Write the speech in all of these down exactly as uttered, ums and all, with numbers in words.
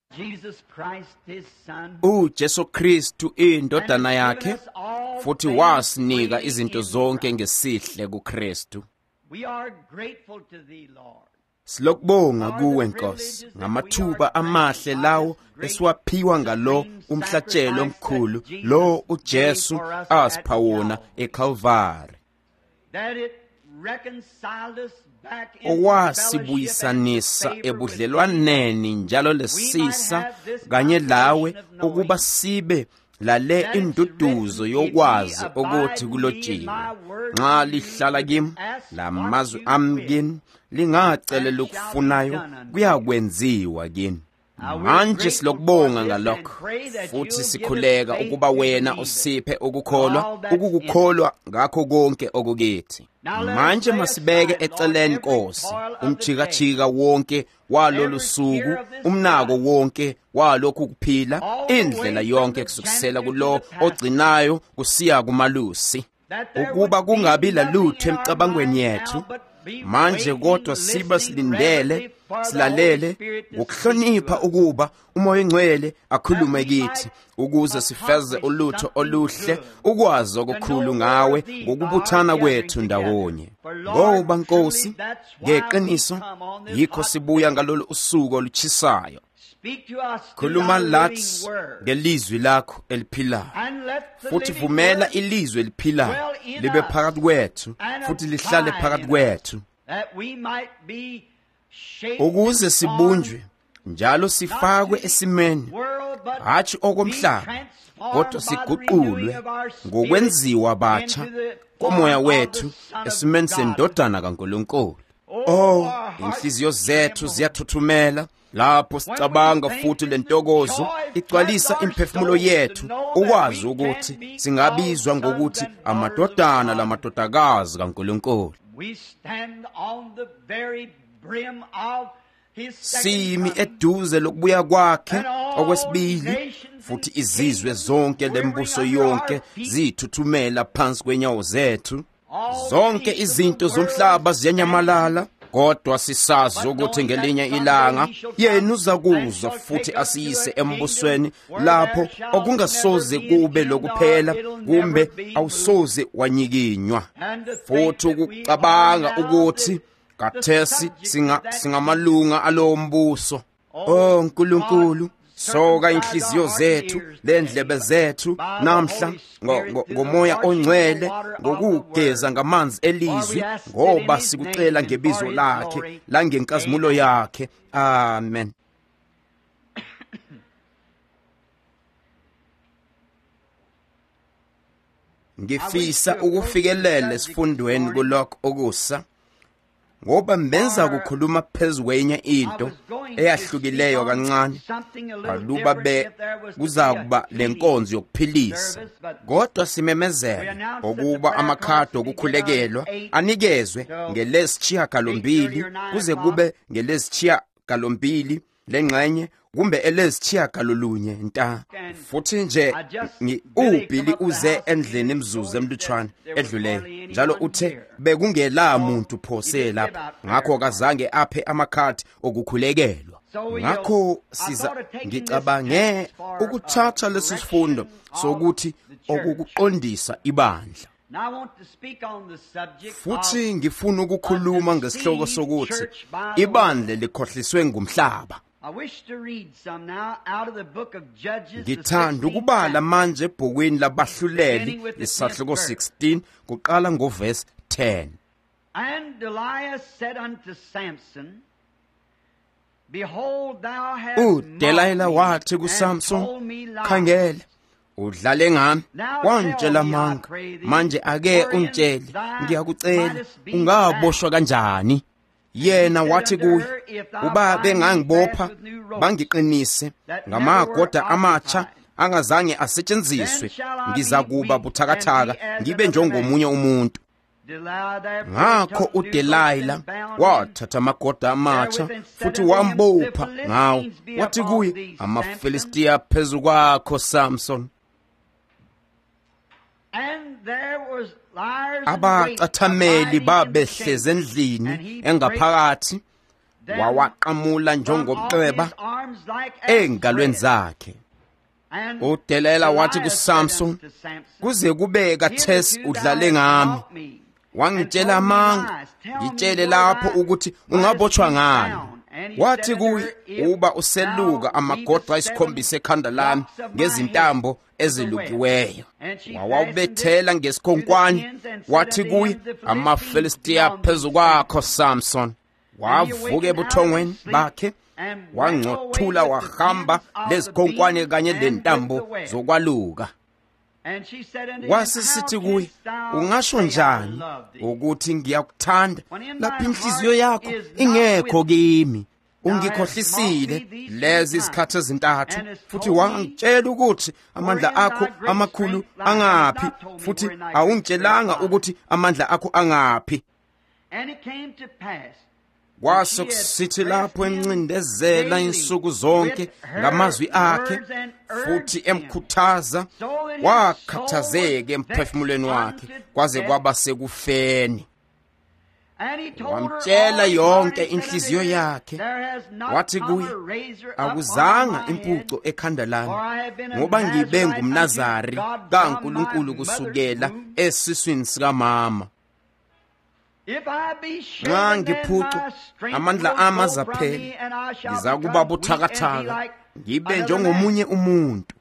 uJesu Kristu indodana yakhe futhi wasinika izinto zonke ngesihle kuKristu. Silokubonga kuwe Nkosi ngamathuba amahle lawo esiwaphiwa ngalo umhlatshelo omkhulu lo uJesu asipha wona eCalvary. Owasibuyisanisa ebudlelwaneni njalo lesisa kanye lawe ukuba sibe lale induduzo yokwazi ukuthi kulotshiwe nxa lihlala kimi lamazwi ami kini lingacele lokufunayo kuyakwenziwa kini. Manje silokubonga ngalokho futhi sikhuleka ukuba wena usiphe ukukholwa ukukukholwa ngakho konke okukithi. Manje masibeke eceleni Nkosi umjikajika wonke walolu suku, umnako wonke walokhu kuphila, indlela yonke kusukisela kulo ogcinayo kusiya kumalusi, ukuba kungabi lalutho emcabangweni yethu manje kodwa siba silindele silalele ngokuhlonipha ukuba uMoya Ngcwele akhulume kithi ukuze sifeze ulutho oluhle ukwazi okukhulu ngawe ngokubuthana kwethu ndawonye. Ngoba Nkosi ngeqiniso yikho sibuya ngalolu usuku oluchisayo. Khuluma lathi ngelizwi lakho eliphilayo futhi vumela ilizwi eliphilayo libe phakathi kwethu futhi lihlale phakathi kwethu ukuze sibunjwe njalo sifakwe esimeni hatshi okomhlaba kodwa siguqulwe ngokwenziwa batsha komoya wethu esimeni sendodana kaNkulunkulu. Oh, inhliziyo zethu ziyathuthumela lapho sicabanga futhi lentokozo igcwalisa imphefumulo yethu ukwazi ukuthi singabizwa ngokuthi amadodana lamadodakazi kaNkulunkulu. Simi eduze lokubuya kwakhe okwesibili futhi izizwe zonke lembuso yonke zithuthumela phansi kwenyawo zethu. Zonke izinto zomhlaba ziyanyamalala kodwa sisazi ukuthi ngelinye ilanga yena uzakuzwa futhi asiyise embusweni lapho okungasoze kube lokuphela kumbe awusoze wanyikinywa. Futhi ukucabanga ukuthi kathesi singa singamalunga alombuso. Oh Nkulunkulu, soka inhliziyo zethu lendlebe zethu namhla ngomoya ongcwele ngokugeza ngamanzi elizwi ngoba sikucela ngebizo lakhe langenkazimulo yakhe. Amen. Ngifisa ukufikelela esifundweni kulokho okusa ngoba mbenza ukukhuluma phezu kwenye into eyahlukileyo kancane kaluba be kuzakuba lenkonzo yokuphilisa kodwa simemezela ukuba amakhadi okukhulekelwa anikezwe ngelesishiyagalombili kuze kube ngelesishiyagalombili lengxenye kumbe elesishiyagololunye nta. Futhi nje uBhili uze endlini emzuzu emlutshwana edluleyo njalo uthe bekungela muntu phose lapha ngakho kazange aphe amakhadi okukhulekelwa. Ngakho siza ngicabange ukuthatha lesi sifundo sokuthi okukuqondisa ibandla. Futhi ngifuna ukukhuluma ngesihloko sokuthi ibandla likhohliswe ngumhlaba. Ngithanda ukubala manje ebhukwini labahluleli isahloko sixteen kuqala ngoverse ten. And Delilah said unto Samson, Behold, thou hast uDelilah wathi kuSamson, khangela udlale ngami wantshela manga manje ake ungitshele ngiyakucela ungaboshwa kanjani. Yena wathi kuye, uba bengangibopha bangiqinise ngamagoda amatsha angazange asetshenziswe ngizakuba buthakathaka ngibe njengomunye umuntu. Ngakho uDelilah wathatha amagoda amatsha futhi wambopha ngawo wathi kuye, amaFilistiya phezu kwakho Samson. Abacathameli babehleze endlini engaphakathi wawaqamula njengomqweba engalweni zakhe. uDelilah wathi kuSamson, kuze kube kathesi udlale ngami, wangitshela amanga, ngitshele lapho ukuthi ungabotshwa ngani. Wathi kuye, uba useluka amagoda ayisikhombisa ekhanda lami ngezintambo ezilukiweyo. Wawabethela ngesikhonkwane, wathi kuye, amaFilistiya phezu kwakho Samson. Wavuka ebuthongweni bakhe, wangcothula wahamba lezikhonkwane kanye lentambo zokwaluka. Wasisithi kuye, ungasho njani ukuthi ngiyakuthanda lapho inhliziyo yakho ingekho kimi? Ungikhohlisile lezi izikhathi ezintathu, futhi wangitshela ukuthi amandla akho amakhulu angaphi, futhi awungitshelanga ukuthi amandla akho angaphi. Kwasekusithi lapho encindezela insuku zonke ngamazwi akhe, futhi emkhuthaza, wakhathazeka emphefumulweni wakhe kwaze kwaba sekufeni. Wamtshela yonke inhliziyo yakhe, wathi kuye, akuzanga impuco ekhanda lami, ngoba ngibe ngumNazari kaNkulunkulu kusukela esiswini sikamama. Nxa ngiphucu amandla ami azaphela, ngizakuba buthakathaka ngibe njengomunye umuntu.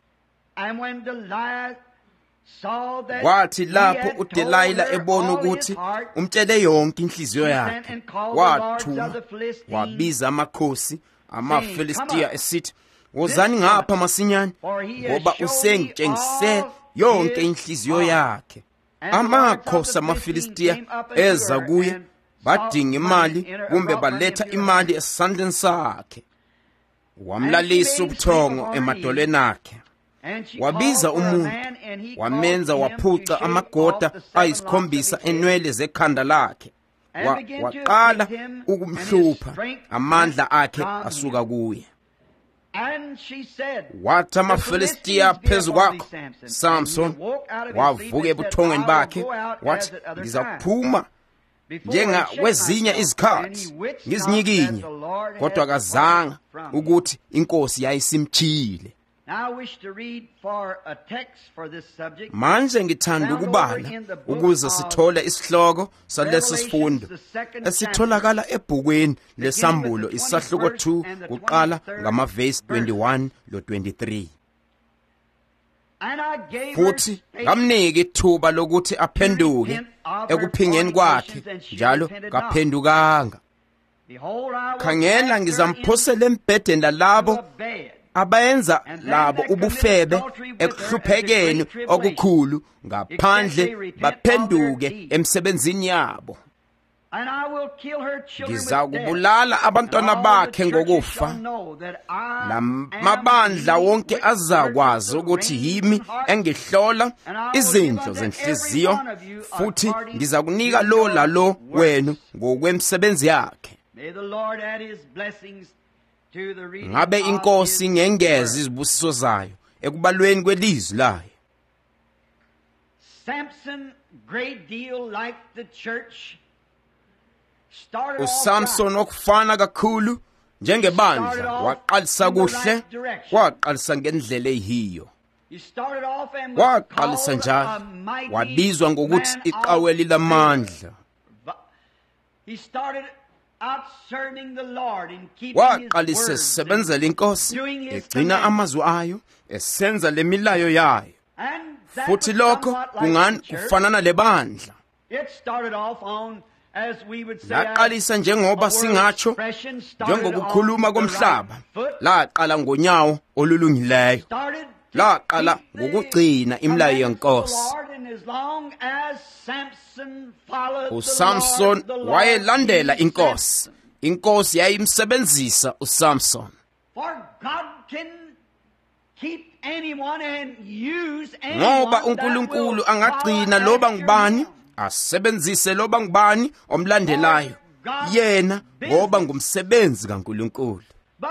Kwathi lapho uDelilah ebona ukuthi umtshele yonke inhliziyo yakhe, wathuma wabiza amakhosi amaFilistiya esithi, wozani ngapha masinyane, ngoba usengitshengise yonke inhliziyo yakhe. Amakhosi amaFilistiya eza kuye, badinga imali kumbe baletha imali esandleni sakhe. Wamlalisa ubuthongo emadolweni akhe, wabiza umuntu, wamenza waphuca amagoda ayisikhombisa enwele zekhanda lakhe. Waqala ukumhlupha, amandla akhe asuka kuye. Wathi amaFilistiya phezu kwakho Samson. Wavuka ebuthongweni bakhe, wathi, ngizakuphuma njengakwezinye izikhathi ngizinyikinye. Kodwa kazanga ukuthi inkosi yayisimtshile. Manje ngithanda ukubala ukuze sithole isihloko salesi sifundo esitholakala ebhukweni lesambulo isahluko two kuqala ngamavesi twenty-one lo twenty-three. Futhi ngamnika ithuba lokuthi aphenduke ekuphingeni kwakhe, njalo kaphendukanga. Khangela, ngizamphosela embhedeni lalabo abayenza labo ubufebe ekuhluphekeni okukhulu ngaphandle baphenduke emsebenzini yabo. Ngizakubulala abantwana bakhe ngokufa. Lamabandla wonke azakwazi ukuthi yimi engihlola izindlo zenhliziyo, futhi ngizakunika lo lalo wenu ngokwemsebenzi yakhe. Ngabe inkosi ngengeza izibusiso zayo ekubalweni kwelizwi layo. Samson, great deal like the church, uSamson okufana kakhulu njengebandla, waqalisa kuhle, waqalisa ngendlela eyiyo. Waqalisa njalo, wabizwa ngokuthi iqaweli lamandla. Waqalisa esebenzela inkosi, egcina amazwi ayo, esenza lemilayo yayo. Futhi lokho kungani kufanana lebandla. Laqalisa njengoba singatsho, njengokukhuluma komhlaba. Laqala ngonyawo olulungileyo. Laqala ngokugcina imilayo yenkosi. uSamson wayelandela inkosi. Inkosi yayimsebenzisa uSamson. Ngoba uNkulunkulu angagcina loba ngubani, asebenzise loba ngubani omlandelayo yena, ngoba ngumsebenzi kaNkulunkulu.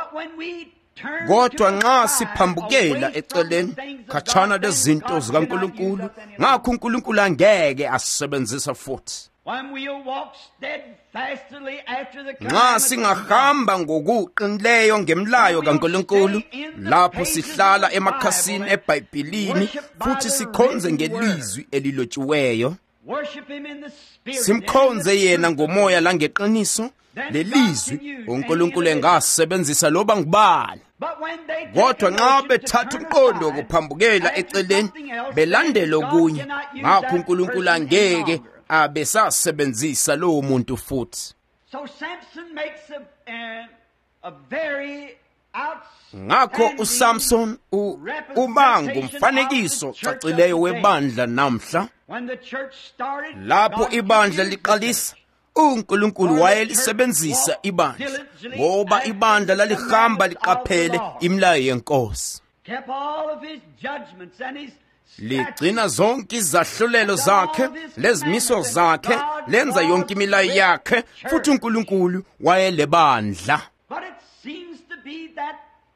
Kodwa nxa siphambukela eceleni khatshana lezinto zikaNkulunkulu, ngakho uNkulunkulu angeke asebenzisa futhi. when we'll walk steadfastly after the nxa commandments of God, singahamba ngokuqinileyo ngemlayo kaNkulunkulu, lapho sihlala emakhasini eBhayibhelini futhi sikhonze ngelizwi elilotshiweyo, worship him in the spirit, simkhonze yena ngomoya langeqiniso, lelizwi uNkulunkulu engasebenzisa loba ngubani. but when they take Kodwa a nxa notion to bethatha turn umqondo aside wokuphambukela and do eceleni something else, belandela God okunye, cannot use ngakho that uNkulunkulu person any angeke longer. abe sasebenzisa lowo muntu futhi. So Samson makes a, uh, a very ngakho outstanding uSamson u- uba ngumfanekiso cacileyo webandla namhla. when the church started, Lapho God ibandla used the liqalisa, uNkulunkulu wayelisebenzisa ibandla ngoba ibandla lalihamba liqaphele imilayo yenkosi, kept all of his judgments and his ligcina zonke izahlulelo zakhe lezimiso zakhe, lenza yonke imilayo yakhe, futhi uNkulunkulu wayelebandla. But it seems to be that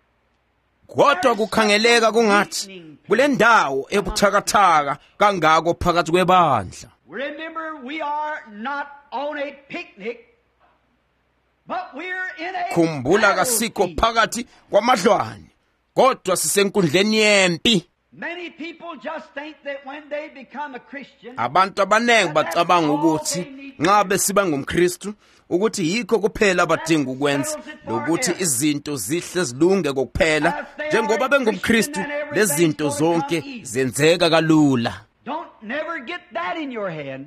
Kodwa kukhangeleka kungathi kule ndawo ebuthakathaka kangako phakathi kwebandla. remember we are not on a picnic, but we're in a Khumbula kasikho battlefield. phakathi kwamadlwane, kodwa sisenkundleni yempi. Many people just think that when they become a Christian, Abantu abanengi bacabanga ukuthi nxa besiba ngumKristu ukuthi yikho kuphela abadinga ukwenza, lokuthi izinto zihle zilunge kokuphela. Njengoba bengumKristu lezi zinto zonke zenzeka kalula. don't never get that in your head.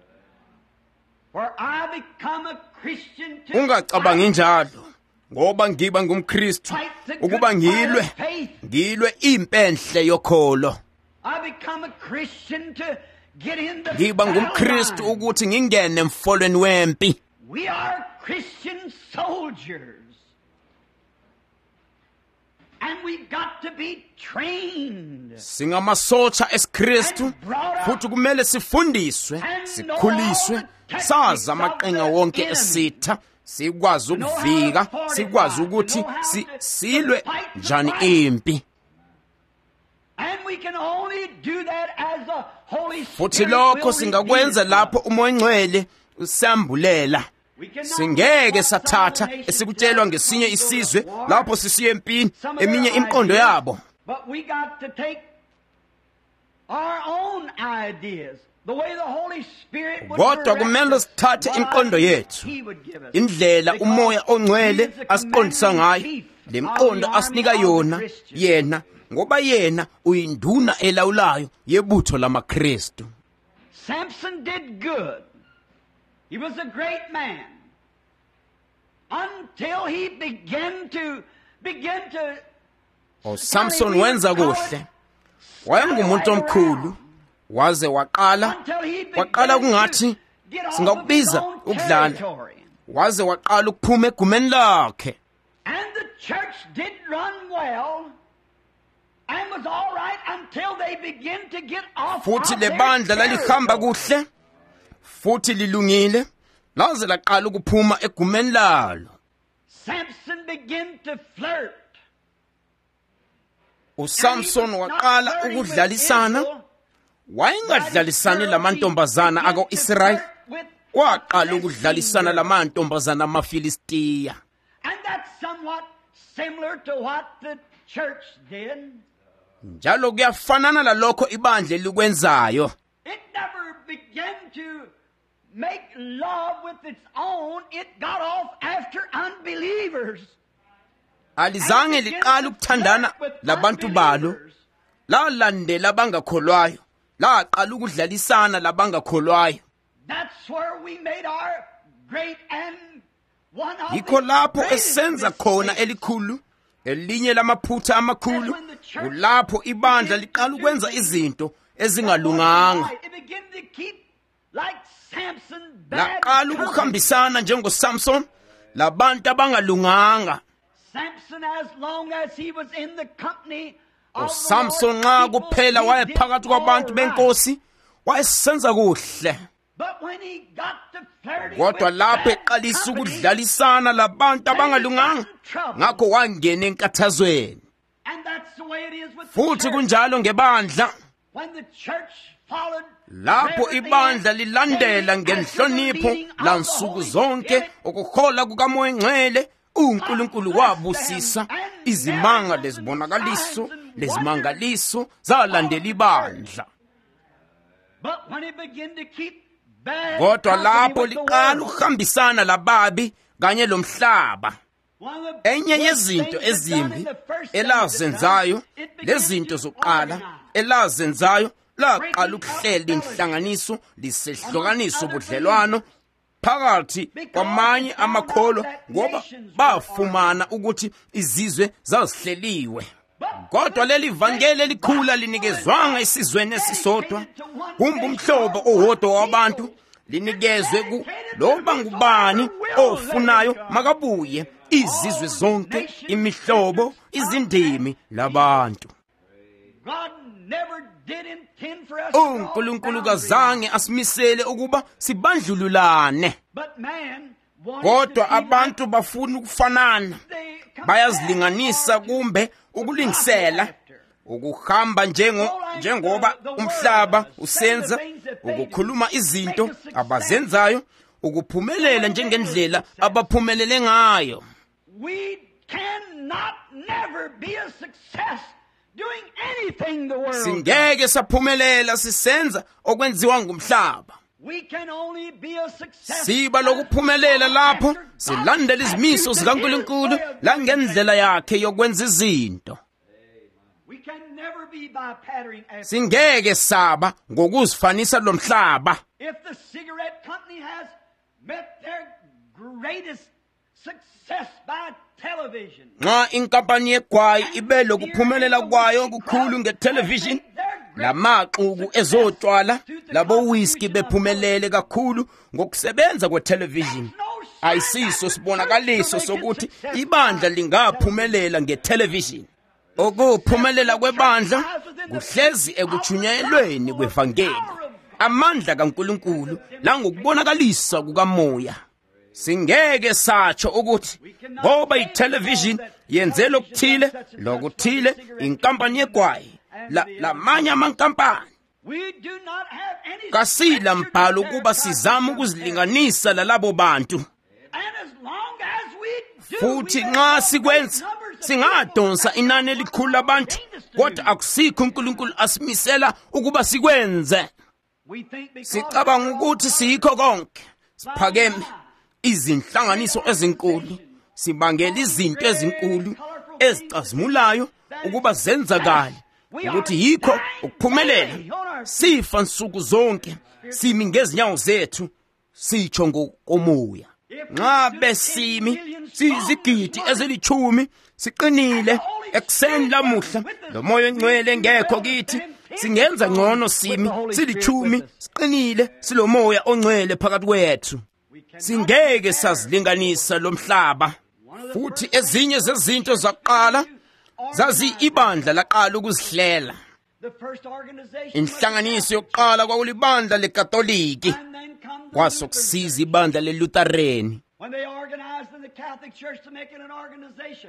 For I become a Christian to Ungacabangi njalo, ngoba ngiba ngumKristu fight the good ukuba fight ngilwe of faith. ngilwe impenhle yokholo. I become a Christian to get in the Ngiba battle ngumKristu line. ukuthi ngingene emfolweni wempi. We are Christian soldiers. And we've got to be trained. Singamasotsha esiKristu futhi kumele sifundiswe, sikhuliswe, sazi amaqhinga wonke esitha, sikwazi ukuvika, sikwazi ukuthi si- silwe njani impi. And we can only do that as the Holy Futhi Spirit lokho will singakwenza reveal it. lapho uMoya Ngcwele usambulela. We cannot Singeke force sathatha some nations esikutshelwa to ngesinye go to isizwe war. lapho sisiye empini, Some of their eminye imqondo ideas, yabo. But we got to take our own ideas, the way the Holy Spirit would Kodwa direct kumele us, sithathe what imqondo yethu, He would give us. indlela Because uMoya He oNgcwele is the asiqondisa ngayo, commander-in-chief le of mqondo the army asinika of yona the Christians. yena, ngoba yena uyinduna elawulayo yebutho lamaKristu. Samson did good. He was a great man. Until he began to begin to uSamson wenza kuhle, wayengumuntu omkhulu, waze waqala until he waqala began kungathi to get off of his singakubiza own ukudlala, territory. waze waqala ukuphuma egumeni lakhe. And the church did run well and was all right until they began to get off Futhi of le their bandla lalihamba territory. kuhle, futhi lilungile, laze laqala ukuphuma egumeni lalo. Samson began to flirt. uSamson waqala ukudlalisana, wayengadlalisani lamantombazana ako-Israyeli, waqala ukudlalisana lamantombazana amaFilistiya. And that's somewhat similar to what the church did. Njalo kuyafanana lalokho ibandla likwenzayo. It never began to make love with its own. It got off after unbelievers. Alizange liqala ukuthandana labantu balo, lalandela abangakholwayo, laqala ukudlalisana labangakholwayo. That's where we made our great and one of Yikho the lapho greatest esenza khona mistakes. elikhulu, elinye lamaphutha amakhulu, kulapho ibandla liqala ukwenza izinto ezingalunganga. It began to keep like Samson bad Laqala company. ukuhambisana njengoSamson labantu abangalunganga. Samson, as long as he was in the company of the uSamson Lord's nxa people, kuphela he waye did phakathi all kwabantu right. benkosi, wayesenza kuhle. But when he got to flirting Kodwa with lapho bad eqalisa company, ukudlalisana labantu abangalunganga, ngakho wangena enkathazweni. and that's the way it is with the Futhi church. kunjalo ngebandla, When the church lapho ibandla lilandela ngenhlonipho lansuku zonke ukuhola kukaMoya Ngcwele, uNkulunkulu wabusisa izimanga lezibonakaliso lezimangaliso zalandela ibandla. Kodwa lapho liqala ukuhambisana lababi kanye lomhlaba, enye yezinto ezimbi elazenzayo, lezinto zokuqala elazenzayo, laqala ukuhlela inhlanganiso lisehlukaniso budlelwano phakathi kwamanye amakholo ngoba bafumana ukuthi izizwe zazihleliwe. Kodwa leli vangeli elikhula linikezwanga isizweni esisodwa, kumbe umhlobo owodwa wabantu, linikezwe ku loba ngubani ofunayo makabuye, izizwe zonke, imihlobo, izindimi labantu. uNkulunkulu kazange asimisele ukuba sibandlululane, kodwa abantu bafuna ukufanana, bayazilinganisa kumbe ukulingisela, ukuhamba njengo njengoba umhlaba usenza, ukukhuluma izinto abazenzayo, ukuphumelela njengendlela abaphumelele ngayo. We cannot never be a success doing anything the world. Singeke saphumelela sisenza okwenziwa ngumhlaba. We can only be a success. Siba lokuphumelela lapho silandela izimiso zikaNkulunkulu la ngendlela yakhe yokwenza izinto. We can never be by pattering after. Singeke saba ngokuzifanisa lomhlaba. If the cigarette company has met their greatest success by television, Nxa inkampani yegwayi ibe lokuphumelela kwayo okukhulu ngetelevision, lamaxuku ezotshwala labo whisky bephumelele kakhulu ngokusebenza kwetelevision, ayisiso sibonakaliso sokuthi ibandla lingaphumelela ngetelevision. Okuphumelela kwebandla kuhlezi ekuchunyelweni kwevangeli, amandla kaNkulunkulu langokubonakalisa kukaMoya. Singeke satsho ukuthi ngoba itelevision yenze lokuthile lokuthile inkampani yegwayi la lamanye amankampani, we do not have any kasila mbhalo ukuba sizama ukuzilinganisa lalabo bantu. and as long as we do, Futhi we nxa have sikwenza numbers of singadonsa people. inani elikhulu labantu, kodwa akusikho uNkulunkulu asimisela ukuba sikwenze. We think because Sicabanga ukuthi sikho konke siphakeme izinhlanganiso ezinkulu, sibangela izinto ezinkulu ezicazimulayo ukuba zenzakale, ukuthi yikho ukuphumelela. Sifa nsuku zonke simi ngezinyawo zethu, sitsho ngokomoya. Nxa besimi sizigidi ezilichumi siqinile ekseni lamuhla loMoya Ngcwele ngekho kithi, singenza ngcono simi silichumi siqinile siloMoya oNgcwele phakathi kwethu. Singeke sazilinganisa lomhlaba. Futhi ezinye zezinto zaqala zazi ibandla laqala ukuzihlela. the first organization, Inhlanganiso yokuqala kwakulibandla leKatoliki, and then come the kwasokusiza ibandla leLuthereni. when they organized in the Catholic Church to make it an organization.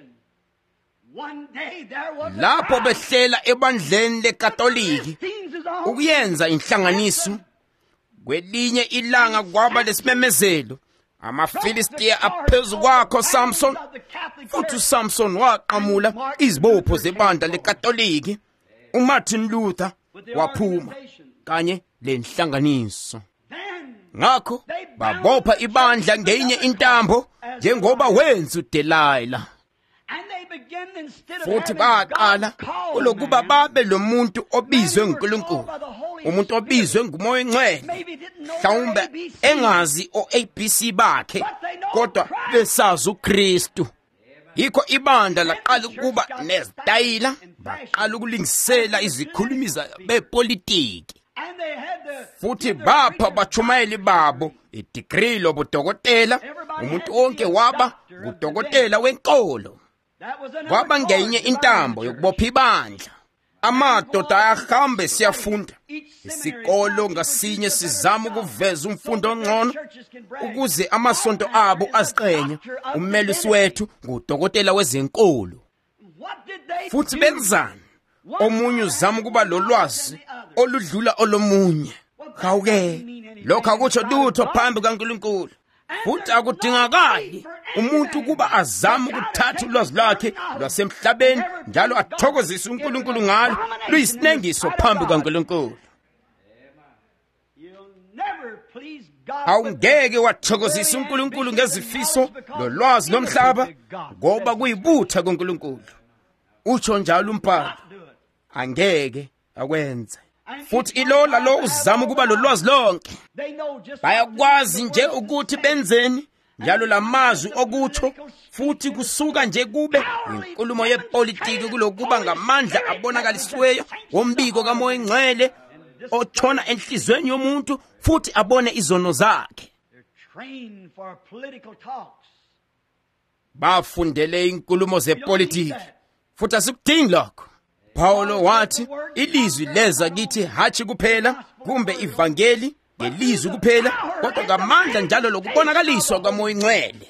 One day there was a Lapho crowd. behlela ebandleni leKatoliki Things is on. ukuyenza inhlanganiso, kwelinye ilanga kwaba lesimemezelo, amaFilistiya aphezu kwakho Samson, futhi uSamson waqamula izibopho zebandla leKatoliki. uMartin Luther waphuma kanye lenhlanganiso. Then Ngakho babopha ibandla ngenye intambo njengoba wenza uDelilah. and they begin instead of Futhi having baqala God call kulokuba man, babe lo muntu obizwe nguNkulunkulu, umuntu obizwe nguMoya Ngcwele, maybe didn't know mhlawumbe their A B C, engazi o-A B C bakhe, kodwa besazi uKristu. Yikho ibandla laqala ukuba nezitayila, baqala ukulingisela izikhulumi bepolitiki, and they had the futhi bapha bachumayeli babo idegree lobudokotela. Umuntu wonke waba ngudokotela wenkolo. that was another Kwaba cause ngenye to intambo bind the yokubopha ibandla. Amadoda ayahambe siyafunda Each isikolo ngasinye, sizama ukuveza umfundo ongcono ukuze amasonto abo aziqenye. Ummelisi wethu ngudokotela wezenkolo. What did they Futhi do? benzani? Omunye uzama ukuba lolwazi, oludlula olomunye. Kawuke lokho akutsho lutho phambi kaNkulunkulu. Futhi akudingakali umuntu kuba azama ukuthatha ulwazi lwakhe lwasemhlabeni njalo athokozise uNkulunkulu ngalo. Luyisinengiso phambi kaNkulunkulu. Awungeke wathokozisa uNkulunkulu ngezifiso lolwazi lomhlaba ngoba kuyibutha kuNkulunkulu. Utsho njalo umbhalo. Angeke akwenze. Futhi ilola lo uzama ukuba lolwazi lonke. Bayakwazi nje ukuthi benzeni njalo lamazwi okutsho futhi kusuka nje kube inkulumo yepolitiki kulokuba ngamandla abonakalisweyo wombiko kaMoya Ngcwele otshona enhlizweni yomuntu futhi abone izono zakhe. Bafundele inkulumo zepolitiki futhi asikudingi lokho. Paulo wathi ilizwi leza kithi hathi kuphela kumbe ivangeli ngelizwi kuphela kodwa ngamandla njalo lokubonakaliswa kaMoya Ngcwele.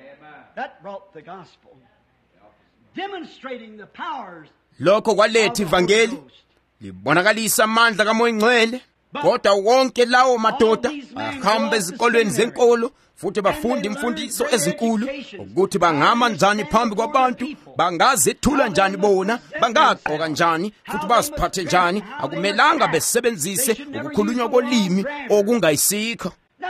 Lokho kwaletha ivangeli libonakalisa amandla kaMoya Ngcwele. Kodwa wonke lawo madoda ahamba ezikolweni zenkolo futhi bafunda imfundiso ezinkulu ukuthi bangama njani phambi kwabantu, bangazethula njani bona, bangaqoka njani futhi baziphathe njani. Akumelanga besebenzise ukukhulunywa kolimi okungayisikho.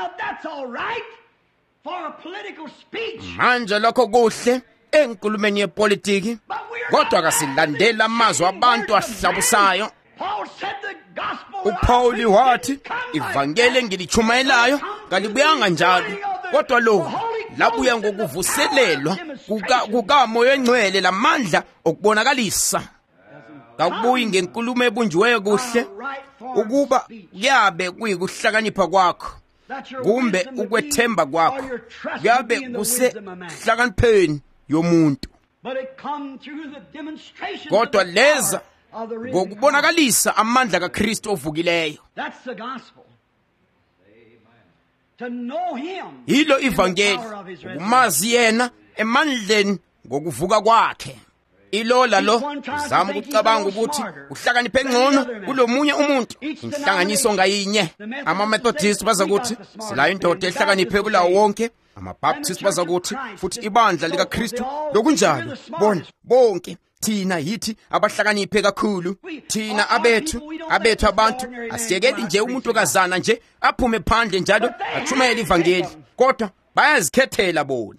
Manje lokho kuhle enkulumeni yepolitiki, kodwa akasilandela amazwi abantu ahlabusayo. uPaul wathi ivangeli ngilichumayelayo kalibuyanga njalo kodwa lo labuya ngokuvuselelwa kukaMoya Ngcwele lamandla okubonakalisa. Kakubuyi ngenkulumo ebunjiweyo kuhle ukuba kuyabe kuyikuhlakanipha kwakho kumbe ukwethemba kwakho, kuyabe kusehlakanipheni yomuntu, kodwa leza ngokubonakalisa amandla kaKristu ovukileyo. Hilo ivangeli, ukumazi yena emandleni ngokuvuka kwakhe. Ilola lo uzama ukucabanga ukuthi uhlakaniphe ngcono kulomunye umuntu. Inhlanganiso ngayinye. Ama-Methodist bazakuthi silayo indoda ehlakaniphe kulawo wonke. Ama-Baptist bazakuthi futhi ibandla likaKristu lokunjalo. Bona bonke thina yithi abahlakaniphe kakhulu. Thina abethu abethu abantu asiyekeli nje umuntu okazana nje aphume phandle njalo athumele ivangeli, kodwa bayazikhethela bona.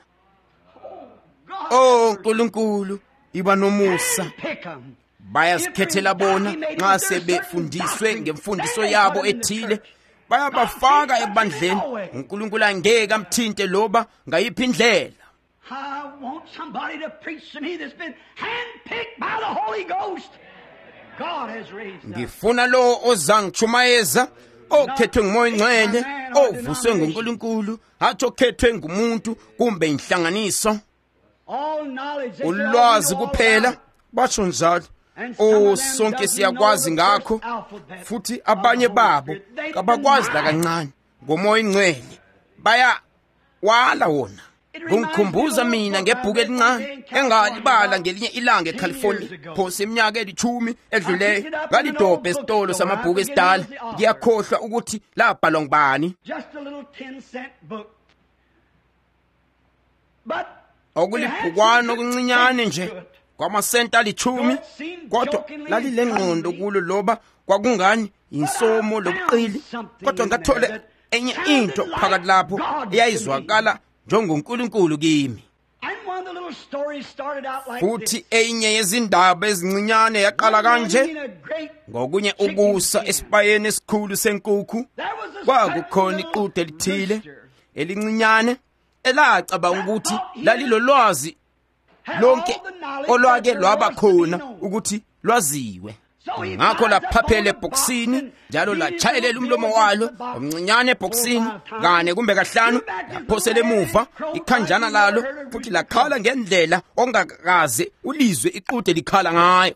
Oh Nkulunkulu iba nomusa, bayazikhethela bona nxa sebefundiswe ngemfundiso yabo ethile, bayabafaka ebandleni. uNkulunkulu angeke amthinte loba ngayiphi indlela. I want somebody to preach to me that's been handpicked by the Holy Ghost. God has raised up. Ngifuna lo ozangichumayeza okhethwe nguMoya Ngcwele, ovuswe nguNkulunkulu, hathi okhethwe ngumuntu kumbe inhlanganiso. Ulwazi kuphela batsho njalo. Oh, sonke siyakwazi ngakho, futhi abanye babo kabakwazi la kancane ngoMoya Ngcwele, baya wala wona. Kungikhumbuza mina ngebhuku elincane engalibala ngelinye ilanga eCalifornia phose iminyaka elithumi edluleyo. Ngalidobha esitolo samabhuku esidala, ngiyakhohlwa ukuthi labhalwa ngubani. Okulibhukwana okuncinyane nje kwamasenta alithumi, kodwa lalilengqondo kulo loba kwakungani insomo lobuqili. Kodwa ngathola enye into phakathi lapho eyayizwakala njengoNkulunkulu kimi. Futhi enye yezindaba ezincinyane yaqala kanje: ngokunye ukusa esipayeni esikhulu senkukhu kwakukhona iqhude elithile elincinyane elacabanga ukuthi lalilolwazi lonke olwake lwaba khona ukuthi lwaziwe. Ngakho laphaphela ebhokisini njalo lachayelela umlomo walo omncinyane ebhokisini kane kumbe kahlanu, laphosela emuva ikhanjana lalo futhi lakhala ngendlela ongakaze ulizwe iqhude likhala ngayo.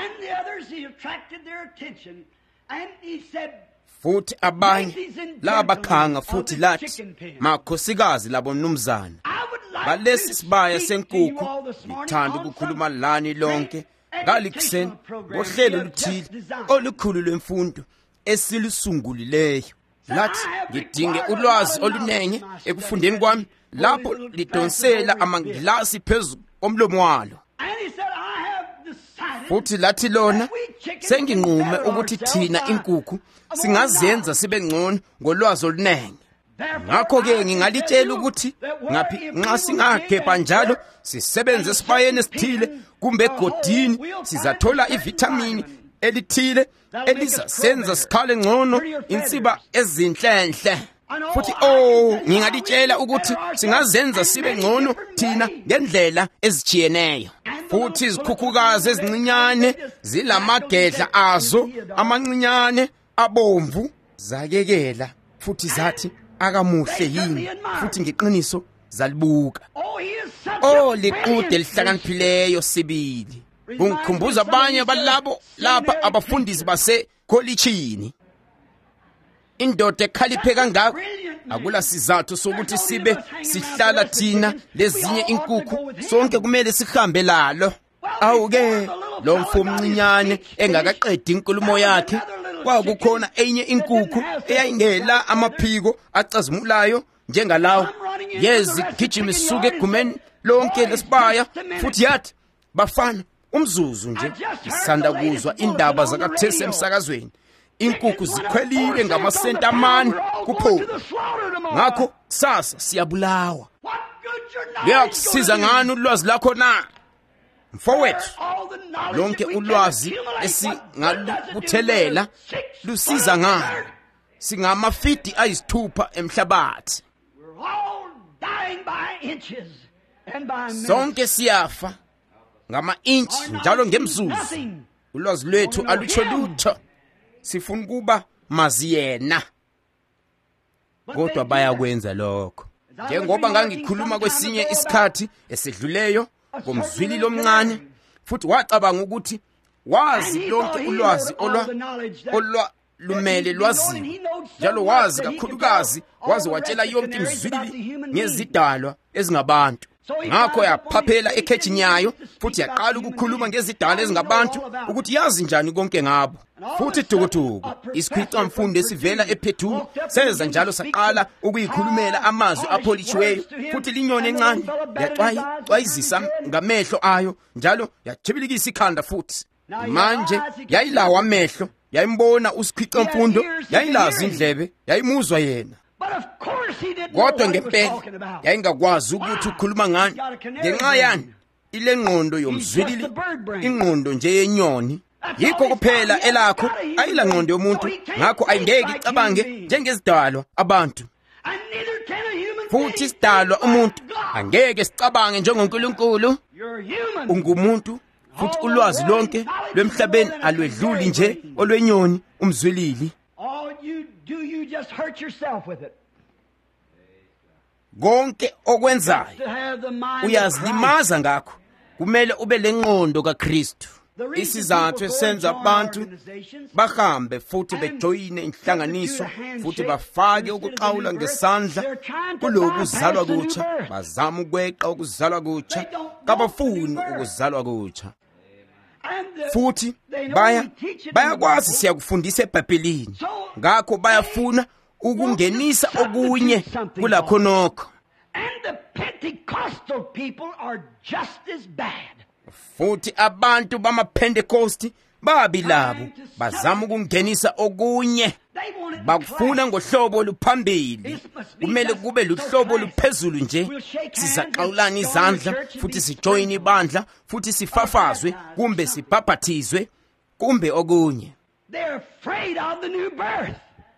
Futhi abanye labakhanga futhi lathi, makhosikazi labo mnumzana, balesi sibaya senkukhu lithanda ukukhuluma lani lonke ngalikuseni ngohlelo oluthile olukhulu lwemfundo esilusungulileyo. Lathi ngidinge ulwazi olunenge ekufundeni kwami, lapho lidonsela amangilasi phezu komlomo walo. Futhi lathi lona senginqume ukuthi thina inkukhu singazenza sibe ngcono ngolwazi olunenge. Ngakho-ke ngingalitshela ukuthi ngaphi nxa singagebha njalo sisebenze esibayeni esithile kumbe egodini, sizathola ivithamini elithile elizasenza sikhale ngcono insiba ezinhlenhle. Futhi oh ngingalitshela ukuthi singazenza sibe ngcono thina ngendlela ezijiyeneyo. Futhi izikhukhukazi ezincinyane zilamagedla azo amancinyane abomvu zakekela, futhi zathi akamuhle yini, futhi ngeqiniso zalibuka. Oh liqude lihlakaniphileyo sibili. Kungikhumbuza abanye balabo lapha abafundisi basekolitshini. Indoda ekhaliphe kangako akula sizathu sokuthi sibe sihlala thina lezinye inkukhu sonke kumele sihambe lalo. Awuke lo mfumncinyane engakaqedi inkulumo yakhe, kwakukhona enye inkukhu eyayingela amaphiko acazimulayo njengalawo. Yezi gijima isuke egumeni lonke lesibaya, futhi yathi bafana umzuzu nje isanda kuzwa indaba zakathesi emsakazweni. Inkukhu zikhwelile ngamasenta amane kuphela. Ngakho sasa siyabulawa. Liyakusiza ngani ulwazi lakho na? Mfowethu, lonke ulwazi esingalubuthelela lusiza ngani? Singamafidi ayisithupha emhlabathi. Sonke siyafa ngama inch njalo ngemzuzu. Ulwazi lwethu alutsho lutho. Sifuna kuba maziyena, kodwa bayakwenza lokho. Njengoba ngangikhuluma kwesinye isikhathi esedluleyo ngomzwili lomncane, futhi wacabanga ukuthi wazi lonke ulwazi olwa olwa lumele lwaziwe, njalo wazi kakhulukazi wazi watshela yonke imizwili ngezidalwa ezingabantu. Ngakho yaphaphela ekhethini yayo, futhi yaqala ukukhuluma ngezidalwa ezingabantu ukuthi yazi njani konke ngabo. Futhi tukutuku isikhwica mfundo esivela ePhethulu senza njalo saqala ukuyikhulumela amazwi apholishiweyo, futhi linyoni encane yaxwayizisa ngamehlo ayo njalo yachibilikisa ikhanda. Futhi manje yayilawa amehlo, yayimbona usikhwica mfundo, yayilazi indlebe, yayimuzwa yena. Kodwa ngempela yayingakwazi ukuthi ukhuluma ngani. Ngenxa yani ile ngqondo yomzwilili, ingqondo nje yenyoni. Yikho kuphela elakho ayila ngqondo yomuntu, ngakho ayingeke icabange njengezidalwa abantu. Futhi isidalwa umuntu angeke sicabange njengoNkulunkulu. Ungumuntu, futhi ulwazi lonke lwemhlabeni alwedluli nje olwenyoni umzwilili. Konke okwenzayo uyazilimaza ngakho. Kumele ube lengqondo kaKristu. Isizathu esenza abantu bahambe futhi bejoyine inhlanganiso futhi bafake ukuqhawula ngesandla kulokuzalwa kutsha, bazama ukweqa ukuzalwa kutsha, kabafuni ukuzalwa kutsha. Futhi baya bayakwazi siyakufundisa eBhayibhelini, ngakho bayafuna ukungenisa okunye kulakho nokho. And the Pentecostal people are just as bad. Futhi abantu bamaPentecost babi labo bazama ukungenisa okunye. Bakufuna ngohlobo oluphambili. Kumele kube luhlobo luphezulu nje. Sizaxawulana izandla futhi sijoin ibandla futhi sifafazwe kumbe sibhabhathizwe kumbe okunye. They're afraid of the new birth.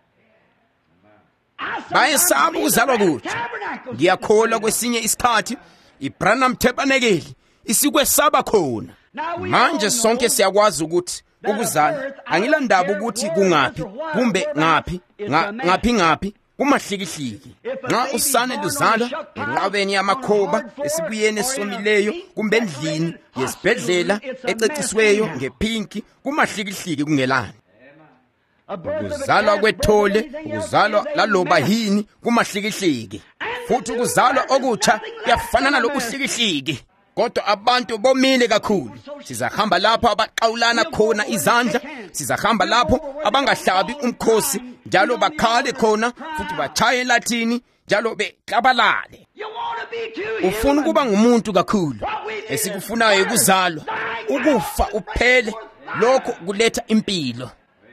Bayesaba ukuzalwa kutsha. Ngiyakholwa kwesinye isikhathi iBranham Tabernacle isikwesaba khona. Manje sonke siyakwazi ukuthi ukuzala angilandaba ukuthi kungaphi kumbe ngaphi ngaphi ngaphi kumahlikihliki. Nxa usane luzalwa enqabeni yamakhoba esibuyeni esomileyo kumbe endlini yesibhedlela ececisiweyo ngepinki kumahlikihliki kungelani. Ukuzalwa kwethole, ukuzalwa laloba yini kumahlikihliki. Futhi ukuzalwa okutsha kuyafana nalokuhlikihliki. Kodwa abantu bomile kakhulu. Sizahamba lapha abaqawulana khona izandla, sizahamba lapho abangahlabi umkhosi njalo bakhale khona futhi bachaye eLathini njalo beklabalale. Ufuna ukuba ngumuntu kakhulu. Esikufunayo ukuzalwa, ukufa uphele, lokho kuletha impilo.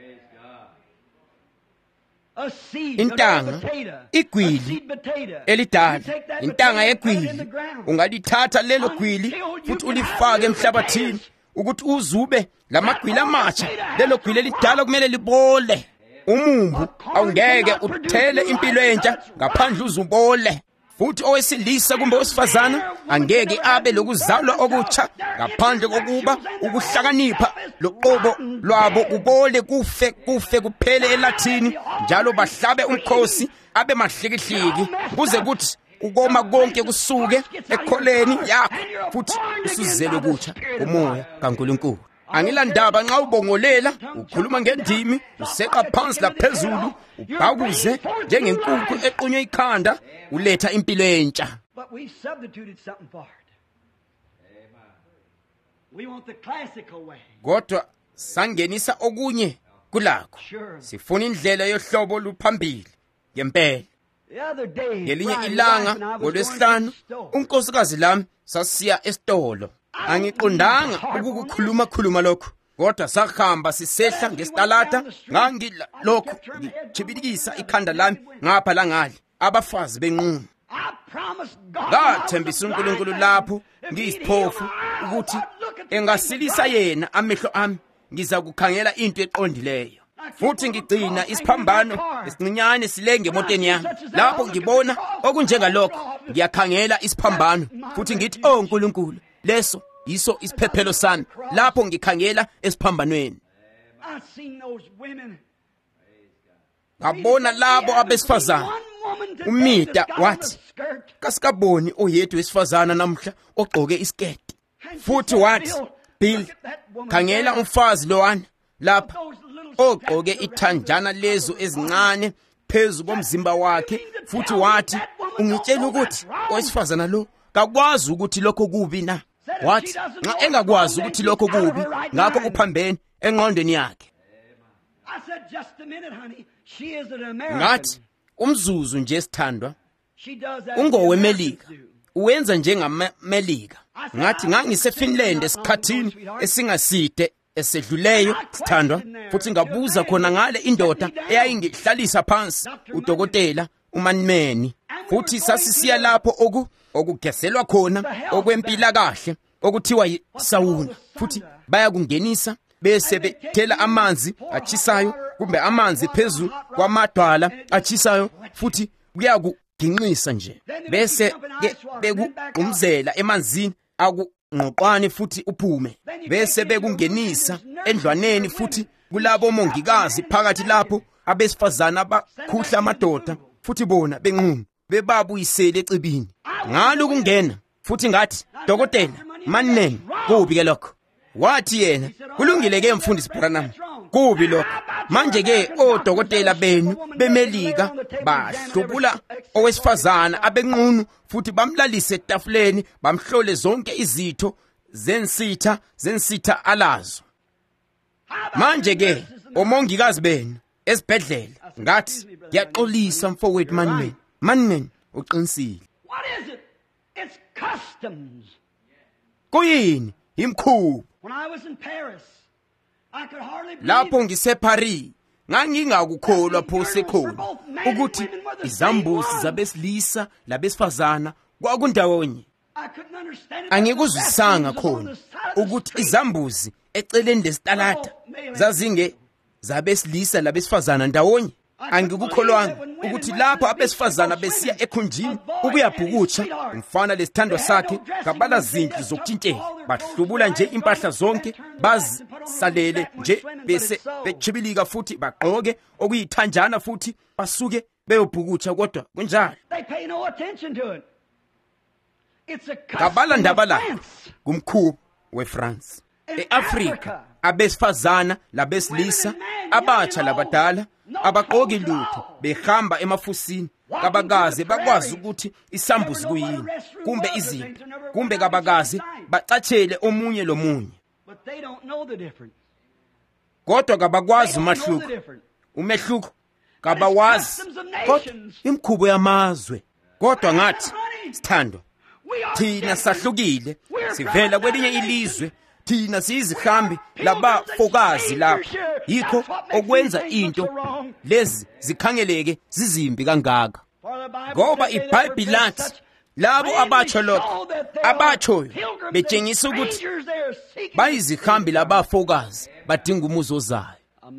Intanga, igwili elidala, intanga yegwili, ungalithatha lelo gwili futhi ulifake emhlabathini ukuthi uzube lamagwili amatsha. Lelo gwili elidala kumele libole. Umumbu awungeke uthele impilo entsha ngaphandle uzubole. Futhi owesilisa kumbe owesifazana angeke abe lokuzalwa okutsha ngaphandle kokuba ukuhlakanipha loqobo lwabo kubole kufe kufe kuphele eLathini njalo bahlabe umkhosi abe mahlikihliki kuze kuthi ukoma konke kusuke ekholeni yakho futhi usuzele ukutsha umoya kaNkulunkulu. Angilandaba nxa ubongolela ukhuluma ngendimi useqa phansi laphezulu ubhakuze njengenkukhu equnywe ikhanda uletha impilo entsha. But we substituted something for it. Amen. We want the classical way. Kodwa sangenisa okunye kulakho. Sifuna indlela yohlobo luphambili ngempela. Ngelinye ilanga ngolwesihlanu unkosikazi lami sasiya esitolo. Angiqondanga ukukukhuluma khuluma lokho. Kodwa sahamba sisehla ngestalata ngangila lokho ngichibilikisa ikhanda lami ngapha langali abafazi benqunu. Ngathembisa uNkulunkulu lapho ngiyisiphofu ukuthi engasilisa yena amehlo ami ngizakukhangela into eqondileyo. Futhi ngigcina isiphambano esincinyane silenge emotweni yami. Lapho ngibona okunjengalokho ngiyakhangela isiphambano futhi ngithi oh Nkulunkulu leso yiso isiphephelo sami lapho ngikhangela esiphambanweni. Ngabona labo abesifazana. Umita wathi kasikaboni oyedwa wesifazana namhla ogqoke isiketi. Futhi wathi Bill khangela umfazi lowana lapha ogqoke ithanjana lezo ezincane phezu komzimba wakhe. Futhi wathi ungitshela ukuthi owesifazana lo kakwazi ukuthi lokho kubi na. Wathi nxa engakwazi ukuthi lokho kubi ngakho uphambene engqondweni yakhe. Ngathi umzuzu nje sithandwa ungowemelika uwenza njengamelika. Ngathi ngangiseFinland esikhathini esingaside esedluleyo sithandwa futhi ngabuza khona ngale indoda eyayingihlalisa phansi udokotela uManmeni. Futhi sasisiya lapho oku okugeselwa khona okwempila kahle okuthiwa yisawuna. Futhi bayakungenisa bese bethela amanzi achisayo kumbe amanzi phezulu kwamadwala achisayo futhi kuyakuginqisa nje. Bese bekumzela emanzini akungqoqwane futhi uphume. Bese bekungenisa endlwaneni futhi kulabo mongikazi phakathi lapho abesifazana abakhuhla amadoda futhi bona benqunu bebabuyisele ecibini. Ngalo kungena futhi ngathi dokotela Manene kubi ke lokho. Wathi yena kulungile ke mfundisi Branham kubi lokho. Manje ke odokotela benu bemelika bahlubula owesifazana abenqunu futhi bamlalise etafuleni bamhlole zonke izitho zensitha zensitha alazo. Manje ke omongikazi benu esibhedlela ngathi ngiyaxolisa mfowethu Manene. Manene uqinisile. What is it? It's customs. Kuyini? Imkhubo. When I was in Paris, I could hardly believe lapho ngiseParis ngangingakukholwa phose khona ukuthi izambuzi zabesilisa labesifazana kwakundawonye. Angikuzwisanga khona ukuthi izambuzi eceleni lesitalata zazinge zabesilisa labesifazana ndawonye. Angikukholwanga ukuthi lapho abesifazana besiya ekhunjini ukuyabhukutsha umfana lesithandwa sakhe ngabala zindlu zokutshintshela bahlubula nje impahla zonke bazisalele nje bese bechibilika futhi bagqoke okuyithanjana futhi basuke beyobhukutsha kodwa kunjalo. Ngabala ndaba la kumkhubo weFrance. EAfrika abesifazana labesilisa abatsha labadala abaqoki lutho behamba emafusini kabakazi bakwazi ukuthi isambuzi kuyini kumbe iziphi kumbe kabakazi bacatshele omunye lomunye. kodwa kabakwazi umahluko. Umehluko kabawazi, kodwa imikhubo yamazwe. Kodwa ngathi sithandwa, thina sahlukile, sivela kwelinye ilizwe, thina siyizihambi labafokazi lapha. Yikho okwenza into lezi zikhangeleke zizimbi kangaka. Ngoba iBhayibheli lathi labo abatsho lokho, abatshoyo betshengisa ukuthi bayizihambi labafokazi badinga umuzo zayo.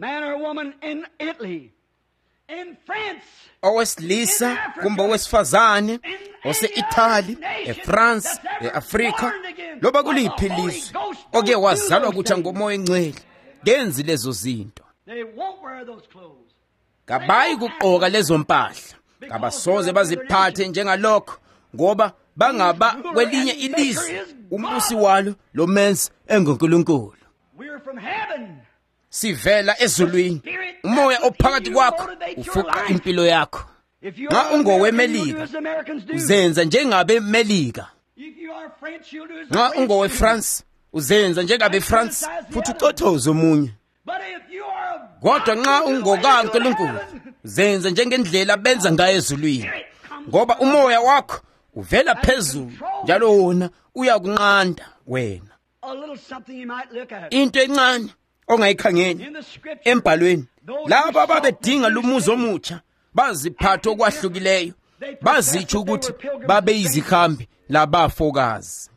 Owesilisa kumbe owesifazane ose-Italy, eFrance, e-Afrika, loba kuliphi ilizwe oke wazalwa kutsha ngomoya engcwele, kenzi lezo zinto. Kabayi kugqoka lezo mpahla, kabasoze baziphathe njengalokho, ngoba bangaba kwelinye ilizwe, umbusi walo lo menzi enguNkulunkulu. Sivela ezulwini, umoya ophakathi kwakho ufuqa impilo yakho. Nxa ungoweMelika, uzenza njengabeMelika. Nxa ungoweFrance, uzenza njengabeFrance, futhi ucothoze omunye. Kodwa nxa ungokaNkulunkulu, uzenza njengendlela benza ngayo ezulwini, ngoba umoya wakho uvela phezulu, njalo wona uyakunqanda wena. Into encane ongayikhangeni embhalweni, labo ababedinga lumuzo omutsha baziphatha okwahlukileyo, bazitsho ukuthi babe yizihambi labafokazi.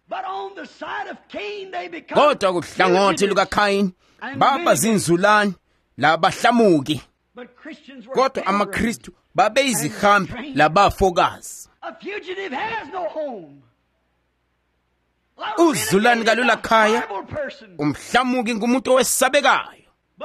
Kodwa kuhlangothi lukaKhayini baba zinzulane labahlamuki, kodwa amaKristu babe yizihambi labafokazi. Uzulane kalula khaya, umhlamuki ngumuntu owesabekayo,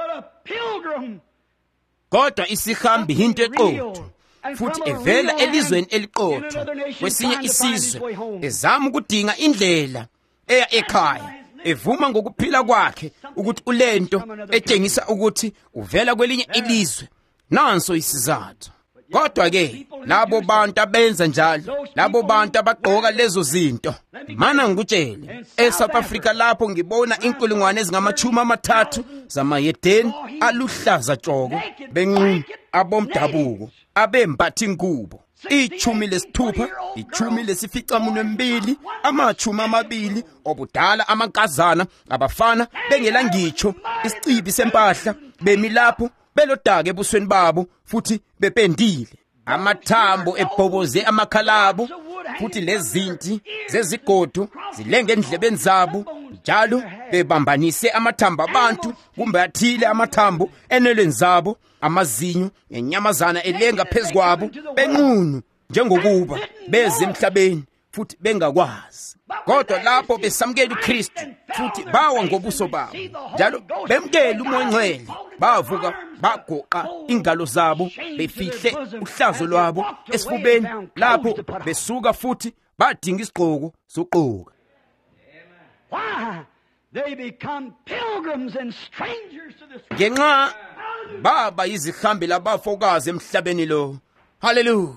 kodwa isihambi into eqotho, futhi evela elizweni eliqotho kwesinye isizwe, ezama ukudinga indlela eya ekhaya, evuma ngokuphila kwakhe ukuthi ulento etshengisa ukuthi uvela kwelinye ilizwe. Nanso isizathu. Kodwa-ke labo bantu abenza njalo, labo bantu abagqoka lezo zinto, mana ngikutshele, eSouth Africa lapho ngibona inkulungwane ezingamachumi amathathu zamayedeni aluhlaza tshoko, benqunu, abomdabuko, abembatha ingubo, ichumi lesithupha, ichumi lesificamunwe mbili, amachumi amabili obudala, amankazana, abafana bengela ngitsho isicibi sempahla, bemi lapho belodaka ebusweni babo, futhi bependile, amathambo ebhoboze amakhalabo, futhi lezinti zezigodo zilenge endlebeni zabo, njalo bebambanise amathambo abantu kumbe athile amathambo enelweni zabo, amazinyo enyamazana elenga phezukwabo, benqunu njengokuba beze emhlabeni futhi bengakwazi. Kodwa lapho besamukela uKristu futhi bawa ngobuso babo, njalo bemkela uMoya Ngcwele, bavuka bagoqa ingalo zabo, befihle uhlazo lwabo esifubeni, lapho besuka futhi badinga isigqoko soqoka. Ngenxa baba yizihambi labafokazi emhlabeni lo. Hallelujah.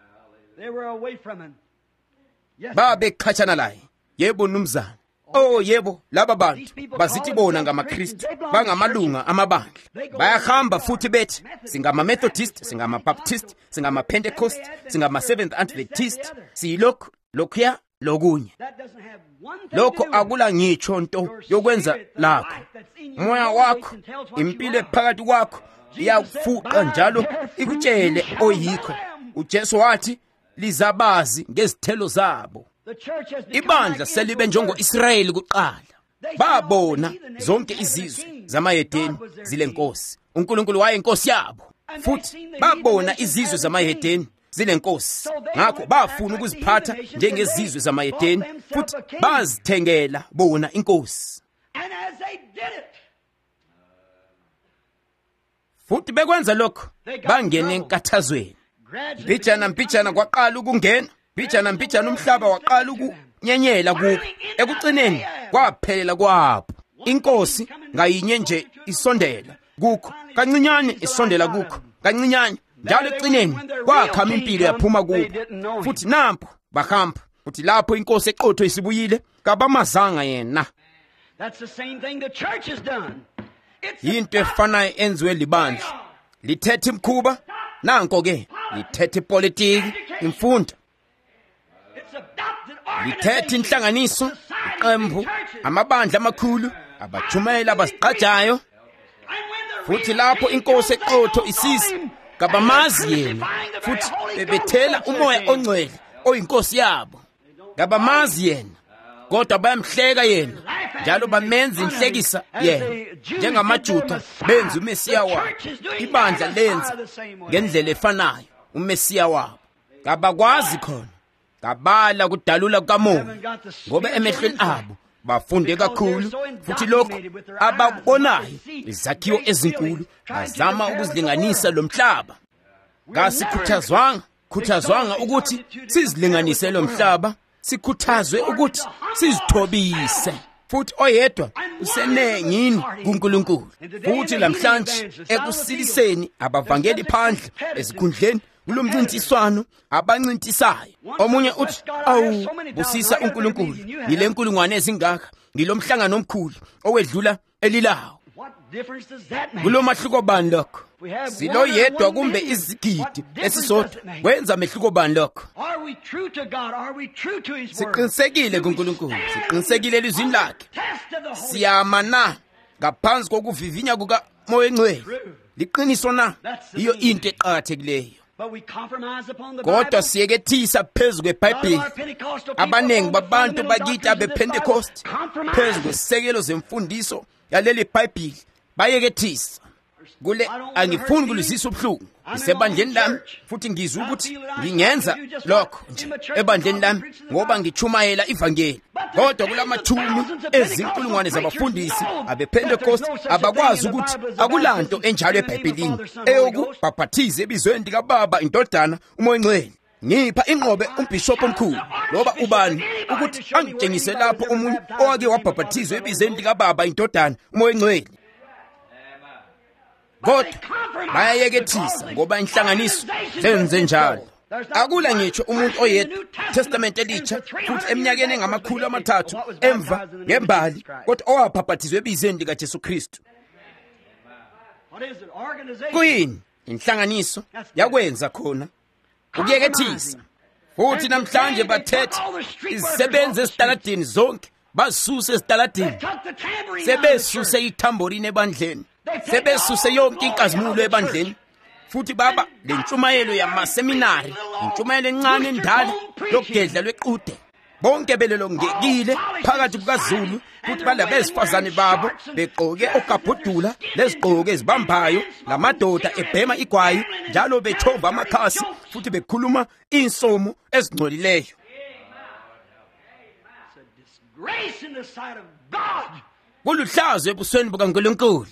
Babe khatshana laye. Yebo numzana. Oh yebo, laba bantu bazithi bona ngamaKristu, bangamalunga amabandla. Bayahamba futhi bethi singama Methodist, singama Baptist, singama Pentecost, singama Seventh Adventist, siyilokho lokhuya lokunye. Lokho akula ngitsho nto yokwenza lakho. Moya wakho, impilo ephakathi kwakho iyafuqa njalo ikutshele oyikho. uJesu wathi lizabazi ngezithelo zabo. Ibandla selibe njengo-Israyeli kuqala. Babona zonke izizwe zamayedeni zilenkosi. uNkulunkulu wayinkosi yabo. Futhi babona izizwe zamayedeni zilenkosi. Ngakho bafuna ukuziphatha njengezizwe zamayedeni futhi bazithengela bona inkosi. Futhi bekwenza lokho bangena enkathazweni. Mpijana mpijana kwaqala ukungena. Mpijana mpijana umhlaba waqala ukunyenyela kubo. Ekugcineni kwaphelela kwabo. Inkosi ngayinye nje isondela kukho. Kancinyane isondela kukho. Kancinyane. Njalo ekugcineni kwakhama impilo yaphuma kubo. Futhi nampo bahamba. Futhi lapho inkosi eqotho isibuyile kabamazanga yena. That's the same thing the church has done. into efanayo enziwe libandla. Lithethe imkhuba, nanko ke, lithethe ipolitiki, imfundo. Lithethe inhlanganiso, iqembu, amabandla amakhulu, abathumela abasiqajayo. Futhi lapho inkosi eqotho isisa, kabamazi yena, futhi bebethela umoya ongcwele oyinkosi yabo. Kabamazi yena, kodwa bayamhleka yena, njalo bamenza inhlekisa yena. NjengamaJuda benza uMesiya wabo, ibandla lenza ngendlela efanayo uMesiya wabo. Kabakwazi khona, kabala kudalula kukamoya, ngoba emehlweni abo bafunde kakhulu, futhi lokho abakubonayo izakhiwo ezinkulu bazama ukuzilinganisa lomhlaba. Kasikhuthazwanga, khuthazwanga ukuthi sizilinganise lomhlaba, sikhuthazwe ukuthi sizithobise. Futhi oyedwa usenengini kuNkulunkulu. Futhi lamhlanje ekusiliseni abavangeli phandle esikhundleni kulomncintiswano abancintisayo. Omunye uthi, awu busisa uNkulunkulu, ngile nkulungwane ezingaka, ngilomhlangano omkhulu owedlula elilawo. Kulo mahluko bani lokho? Silo yedwa kumbe izigidi esisodwa wenza mehluko bani lokho? Siqinisekile kuNkulunkulu, siqinisekile elizwini lakhe. Siyama na ngaphansi kokuvivinya kuka Moya Ngcwele? Liqiniso na? Iyo into eqhakathekileyo. Kodwa siyekethisa phezu kweBhayibheli. Abanengi babantu bakithi abePentecost phezu kwesekelo zemfundiso yaleli Bhayibheli bayekethisa. Kule angifuni kulizisa ubuhlungu isebandleni lami, futhi ngizwa ukuthi ngingenza lokho nje ebandleni lami ngoba ngichumayela ivangeli. Kodwa kulamathumi ezinkulungwane zabafundisi abePentecost abakwazi ukuthi akulanto enjalo eBhayibhelini eyokubhaphathiza ebizweni likaBaba, iNdodana, uMoya Ngcwele. Ngipha inqobe umbishop omkhulu loba ubani ukuthi angitshengise lapho umuntu owake wabhaphathizwa ebizweni likaBaba, iNdodana, uMoya Ngcwele. Kodwa bayayekethisa ngoba inhlanganiso zenze njalo. Akula ngitsho umuntu oyedwa Testament elitsha futhi eminyakeni engamakhulu amathathu emva ngembali kodwa owabhaphathizwa ebizweni likaJesu Kristu. Kuyini inhlanganiso yakwenza khona? Ukuyekethisa. Futhi namhlanje bathethe izisebenzi ezitaladini zonke basuse ezitaladini, sebesuse ithamborini ebandleni, sebesuse yonke inkazimulo ebandleni. Futhi baba lentshumayelo yamaseminari, intshumayelo encane endala lokugedla lwequde. Bonke belelo ngekile phakathi kukaZulu, futhi balabesifazane babo begqoke okabhudula lezigqoko ezibambayo, lamadoda ebhema igwayi njalo bethova amakhasi futhi bekhuluma insomo ezingcolileyo. Kuluhlazo ebusweni bukaNkulunkulu.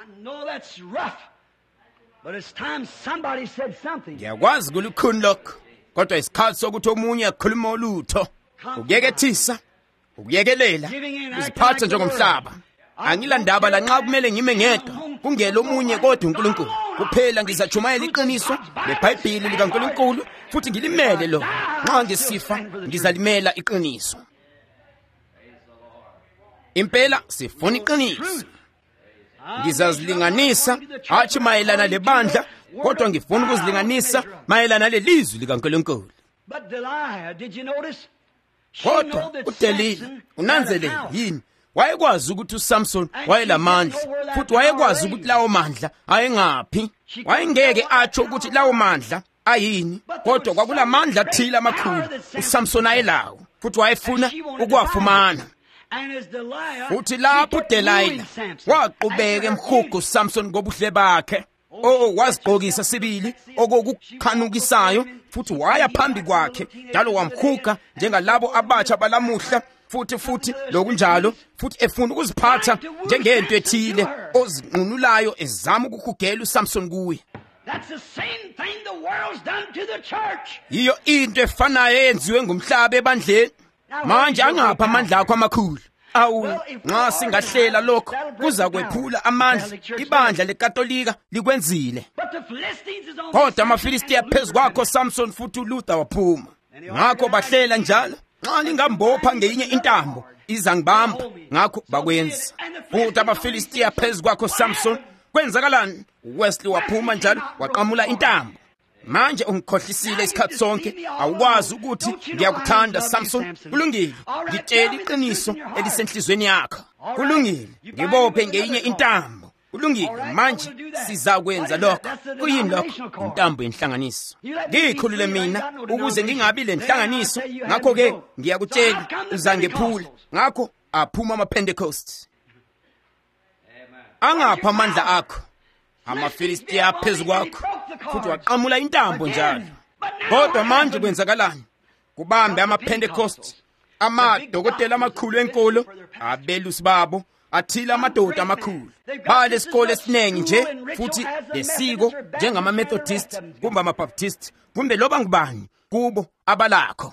Ngiyakwazi kulukhuni lokho, kodwa isikhathi sokuthi omunye akhuluma olutho. Ukuyekethisa, ukuyekelela, uziphatha njengomhlaba. Angilandaba la nxa kumele ngime ngedwa, kungele omunye kodwa uNkulunkulu. Kuphela ngizachumayela iqiniso leBhayibheli likaNkulunkulu, futhi ngilimele lo. Nxa ngisifa ngizalimela iqiniso. Impela sifuna iqiniso. Ngizazilinganisa hathi mayelana lebandla, kodwa ngifuna ukuzilinganisa mayelana lelizwi likaNkulunkulu. Kodwa uDelila unanzele yini? Wayekwazi ukuthi uSamson wayelamandla, futhi wayekwazi ukuthi lawo mandla ayengaphi. Wayengeke atsho ukuthi lawo mandla ayini, kodwa kwakulamandla athile amakhulu uSamson ayelawo, futhi wayefuna ukuwafumana. Futhi lapho uDelila waqhubeka emhugo uSamson ngobuhle bakhe. Oh, wazigqokisa sibili okukhanukisayo, futhi waya phambi kwakhe njalo wamhuga njengalabo abatsha balamuhla, futhi futhi lokunjalo, futhi efuna ukuziphatha njengento ethile ozinqunulayo ezama ukuhugela uSamson kuye. That's the same thing the world's done to the church. Iyo into efanayo yenziwe ngumhlaba ebandleni. Manje angapha amandla akho amakhulu. Awu, nxa singahlela lokho kuza kwephula amandla ibandla leKatolika likwenzile. Kodwa amaFilistiya phezu kwakho Samson, futhi uLuther waphuma. Ngakho bahlela njalo, nxa lingambopha ngeyinye intambo izangibamba ngakho bakwenza. Futhi abaFilistiya phezu kwakho Samson, kwenzakalani? Wesley waphuma njalo waqamula intambo. Manje ungikhohlisile isikhathi sonke, awukwazi ukuthi ngiyakuthanda Samson. Kulungile, ngitshela iqiniso elisenhlizweni yakho. Kulungile, ngibophe ngeyinye intambo. Kulungile, manje sizakwenza lokho. Kuyini lokho? Intambo yenhlanganiso. Ngikhulule mina ukuze ngingabi le nhlanganiso, ngakho ke ngiyakutshela uzangephula. Ngakho aphuma ama-Pentecost. Angapha amandla akho amaFilistiya phezu kwakho, futhi waqamula intambo njalo. Kodwa manje kwenzakalani? Kubambe ama-Pentecost, amadokotela amakhulu enkolo, abelusi babo, athila amadoda amakhulu. Bale sikole esinengi nje, futhi lesiko njengama-Methodist kumbe ama-Baptist kumbe loba ngubani kubo abalakho.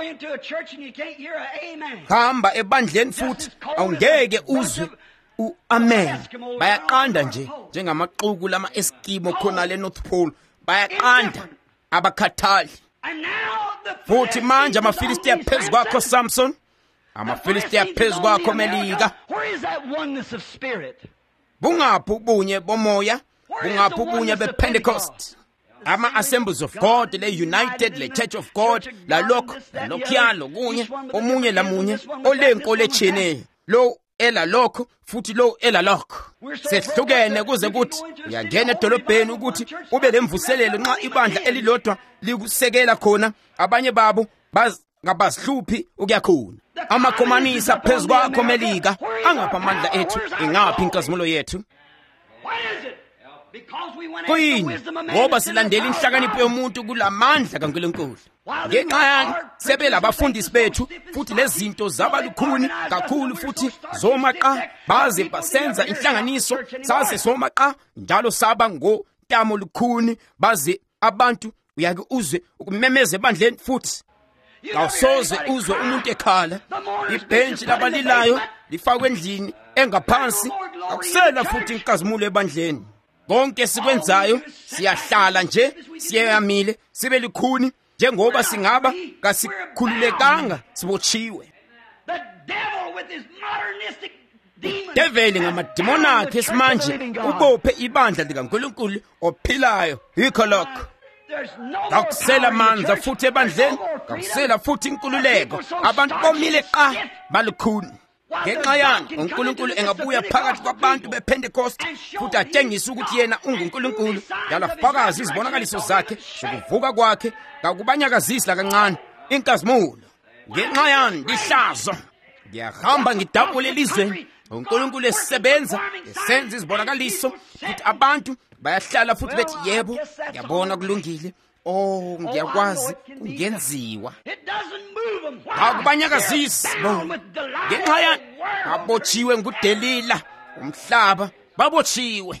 Hamba ebandleni futhi awungeke uzwe u-amen. Bayaqanda nje njengamaxuku lama-Eskimo khona le North Pole. Bayaqanda abakhathali. Futhi manje amaFilistiya phezu kwakho Samson, amaFilistiya phezu kwakho Melika. Bungaphi ubunye bomoya? Bungaphi ubunye bePentecost? Ama-Assemblies of God, le United, le Church of God, la lokho, la lokhuya lokunye, omunye lamunye, olenkolo etshiyeneyo. Lo ela lokho futhi lo ela lokho. Sehlukene kuze kuthi uyangena edolobheni ukuthi ube lemvuselelo nxa ibandla elilodwa likusekela khona, abanye babo bazingabasihluphi ukuyakhona. Amakhomanisa phezu kwakho Melika, angapha amandla ethu, ingaphi inkazimulo yethu? Kuyini? Ngoba silandela inhlakanipho yomuntu kulamandla kaNkulunkulu. Ngenxa yani sebelabafundisi bethu, futhi lezinto zabalukhuni kakhulu futhi zomaqa, baze basenza inhlanganiso saze somaqa njalo saba ngotamo lukhuni, baze abantu uyake uzwe ukumemeza ebandleni futhi awusoze uzwe umuntu ekhala. Ibhenji labalilayo lifakwe endlini engaphansi, akusela futhi inkazimulo ebandleni. Konke sikwenzayo siyahlala nje, siyamile, sibe likhuni njengoba singaba kasikhululekanga sibotshiwe. Devil ngamademoni akhe simanje ubophe ibandla likaNkulunkulu ophilayo. Yikho lokho. Kakusela mandla futhi ebandleni, kakusela futhi inkululeko. Abantu bomile qa balukhuni. Ngenxa yani uNkulunkulu engabuya phakathi kwabantu bePentecost futhi atshengisa ukuthi yena unguNkulunkulu, njalo fakazi izibonakaliso zakhe zokuvuka kwakhe, kakubanyakazisa kancane inkazimulo. Ngenxa yani lihlazo ngiyahamba ngidabule elizweni, uNkulunkulu esebenza esenza izibonakaliso futhi abantu bayahlala futhi bethi yebo ngiyabona kulungile. Oh, ngiyakwazi kungenziwa. Akubanyakazisi ngenxa yani babotshiwe nguDelila, umhlaba babotshiwe.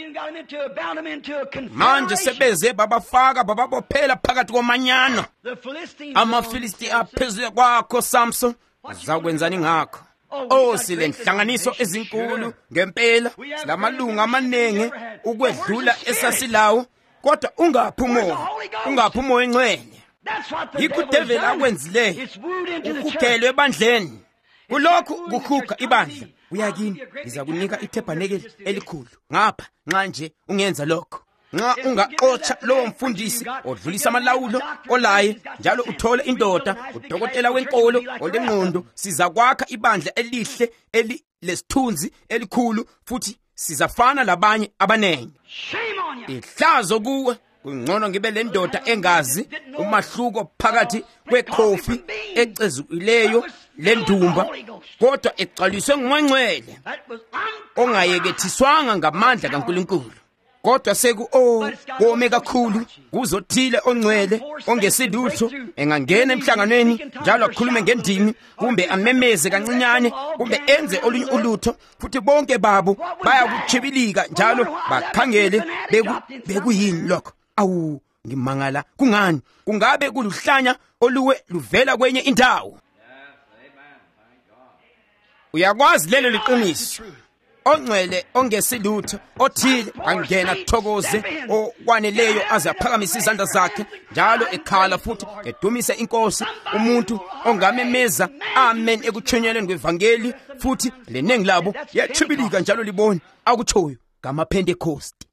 Manje sebeze babafaka bababophela phakathi komanyano. AmaFilistiya phezu kwakho Samson, uzakwenzani ngakho? Oh, sile nhlanganiso ezinkulu ngempela, silamalunga amanenge ukwedlula esasilawo. Kodwa ungaphi umoya, ungaphi umoya engcwele. Yikho uDevil akwenzileyo, ukhugelwe ebandleni. Kulokhu kuhuga ibandla, uyakini ngizakunika ithabernacle elikhulu ngapha nxa nje ungenza lokho. Nxa ungaxotsha lowo mfundisi odlulisa amalawulo olaye, njalo uthole indoda udokotela wenkolo olengqondo, sizakwakha ibandla elihle elilesithunzi elikhulu futhi sizafana labanye abanengi. Ihlazo kuwe, kungcono ngibe le ndoda engazi umahluko phakathi kwekhofi ecezukileyo lendumba, kodwa egcwaliswe ngcwele, ongayekethiswanga ngamandla kaNkulunkulu. Kodwa seku oh kome kakhulu kuzothile ongcwele ongesilutho engangena emhlanganweni njalo akhulume ngendimi kumbe amemeze kancinyane kumbe enze olunye ulutho, futhi bonke babo bayakuchibilika njalo bakhangele beku bekuyini lokho. Awu ngimangala, kungani? Kungabe kuluhlanya oluwe luvela kwenye indawo? Uyakwazi lelo liqiniso. ongcwele ongesilutho othile angena kuthokoze okwaneleyo aze aphakamisa izandla zakhe njalo ekhala futhi edumise inkosi. Umuntu ongamemeza amen ekuthonyeleni kwevangeli futhi leningi labo yachibilika njalo libone akutshoyo ngamaPentecost.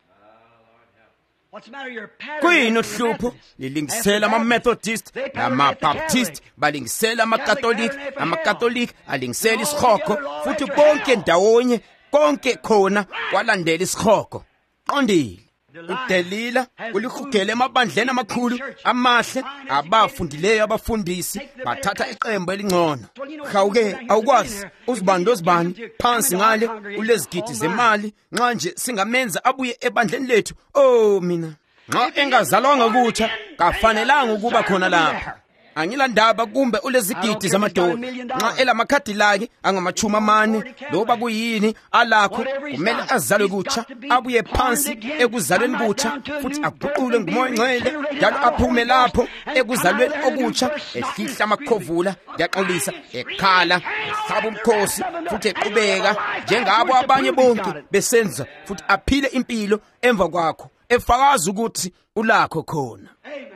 Kuyini uhlupho? Lilingisela ama-Methodist nama-Baptist, balingisela ama-Catholic, ama-Catholic alingisela isihogo futhi bonke ndawonye, konke khona kwalandela isihogo. Qondile. uDelila ulihugele emabandleni amakhulu amahle abafundileyo abafundisi bathatha iqembu elingcono. Khawuke awukwazi uzibando zibani phansi ngale ulezigidi zemali nxa nje singamenza abuye ebandleni lethu. Oh mina nxa engazalwanga kutsha kafanelanga ukuba khona lapha. Angilandaba kumbe ulezigidi zamadola nxa elamakhadi lakhe angamachuma amane loba kuyini alakho kumele azalwe kutsha abuye phansi ekuzalweni kutsha futhi aguqule ngumoya ngcwele njalo aphume lapho ekuzalweni okutsha ehlihla amakhovula yaxolisa ekhala esaba umkhosi futhi eqhubeka njengabo abanye bonke besenza futhi aphile impilo emva kwakho efakaza ukuthi ulakho khona.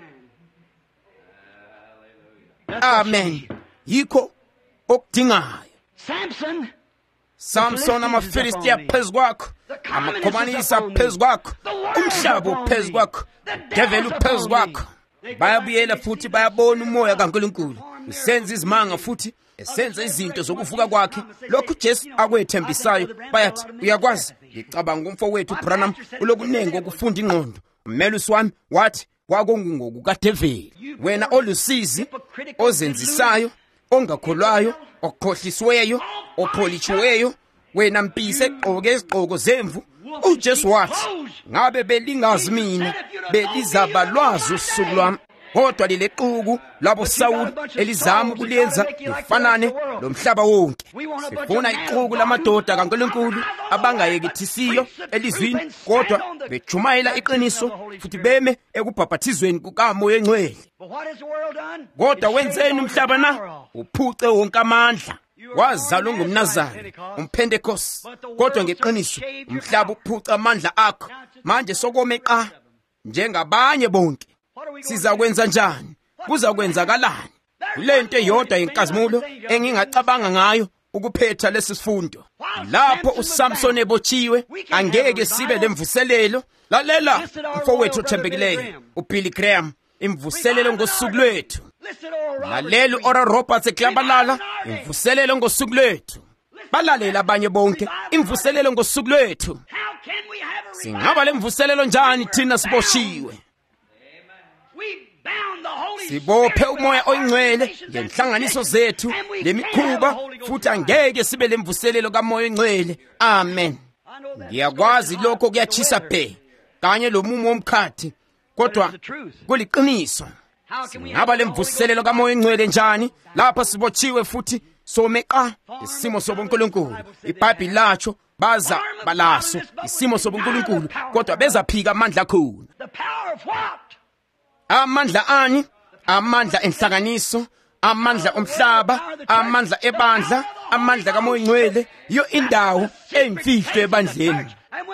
Amen. Yikho okudingayo. Samson, Samson amaFilistiya phezu kwakho, amakhomanisa phezu kwakho, umhlaba phezu kwakho, devil phezu kwakho. Bayabuyela futhi bayabona umoya kaNkulunkulu usenza izimanga futhi esenza izinto zokuvuka kwakhe. Lokhu Jesu akwethembisayo bayathi uyakwazi ngicabanga umfowethu Branham ulokunengi okufunda ingqondo. Umelusi wami wathi kwakungokukaDeveli. Wena olusizi ozenzisayo ongakholwayo okhohlisweyo opholitshiweyo wena mpise egqoke izigqoko zemvu. uJesu wathi ngabe belingazi mina belizabalwazi usuku lwami. Kodwa lelequku labo Sawuli elizama ukulenza lifanane lomhlaba wonke. Sifuna iquku lamadoda kaNkulunkulu abangayekithisiyo elizwini kodwa bejumayela iqiniso futhi beme ekubhaphathizweni kukaMoya eNgcwele. Kodwa wenzeni umhlaba na? Uphuce wonke amandla. Wazalwa ngumNazari umPentecost kodwa ngeqiniso umhlaba uphuca amandla akho. Manje sokomeqa njengabanye bonke. Siza kwenza njani? Kuza kwenzakalani? Kulento eyodwa yenkazimulo engingacabanga ngayo ukuphetha lesi sifundo. Lapho uSamson ebotshiwe angeke sibe lemvuselelo. Lalela mfowethu othembekileyo uBilly Graham, imvuselelo ngosuku lwethu. Lalela uOral Roberts eklabalala, imvuselelo ngosuku lwethu. Balalela abanye bonke, imvuselelo ngosuku lwethu. Singaba lemvuselelo njani thina siboshiwe? Sibophe umoya oyingcwele ngenhlanganiso zethu lemikhuba futhi angeke sibe lemvuselelo kaMoya oyingcwele. Amen. Ngiyakwazi lokho kuyachisa phe kanye lomumo womkhathi kodwa kuliqiniso. Singaba lemvuselelo kaMoya oyingcwele njani lapha sibotshiwe futhi someqa isimo sobuNkulunkulu? iBhayibheli latsho baza balaso isimo sobuNkulunkulu kodwa bezaphika amandla khona. Amandla ani? Amandla enhlanganiso, amandla omhlaba, amandla ebandla, amandla kaMoya oyingcwele. Yo indawo eyimfihlo ebandleni.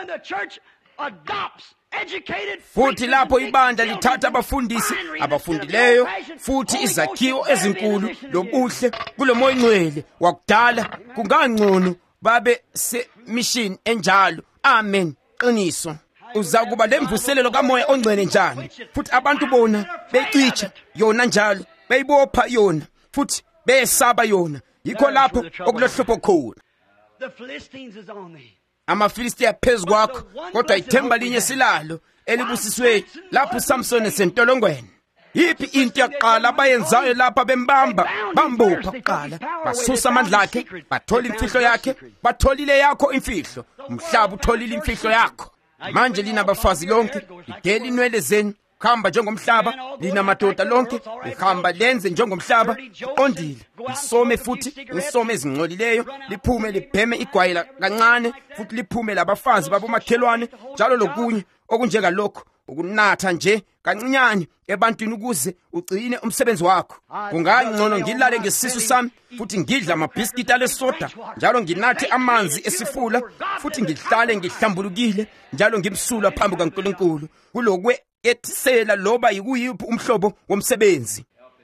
Futhi lapho ibandla lithatha abafundisi abafundileyo futhi izakhiwo ezinkulu lobuhle kuloMoya oyingcwele wakudala, kungangcono babe se mission enjalo. Amen. Qiniso. Uzakuba lemvuselelo kaMoya ongcwele njani futhi abantu bona becitsha yona njalo, beyibopha yona futhi besaba yona. Yikho lapho okulohlupho khona. AmaFilistiya phezu kwakho kodwa ithemba linye silalo elibusiswe lapho uSamson esentolongweni. Yiphi into yaqala abayenzayo lapha bembamba? Bambopha kuqala, basusa amandla akhe, bathola imfihlo yakhe. Batholile yakho imfihlo, umhlaba utholile imfihlo yakho. Manje lina bafazi lonke lidele inwele zenu, khamba njengomhlaba. Lina madoda lonke lihamba lenze njengomhlaba. Qondile lisome futhi lisome ezingcolileyo, liphume libheme igwayela kancane futhi liphume labafazi babomakhelwane njalo lokunye okunjengalokho ukunatha nje kancinyane ebantwini ukuze ugcine umsebenzi wakho. Kungangcono ngilale ngesisu sami futhi ngidla amabhiskiti alesoda njalo nginathe amanzi esifula futhi ngihlale ngihlambulukile njalo ngimsula phambi kaNkulunkulu kulokwe ethisela loba yikuyiphi umhlobo womsebenzi.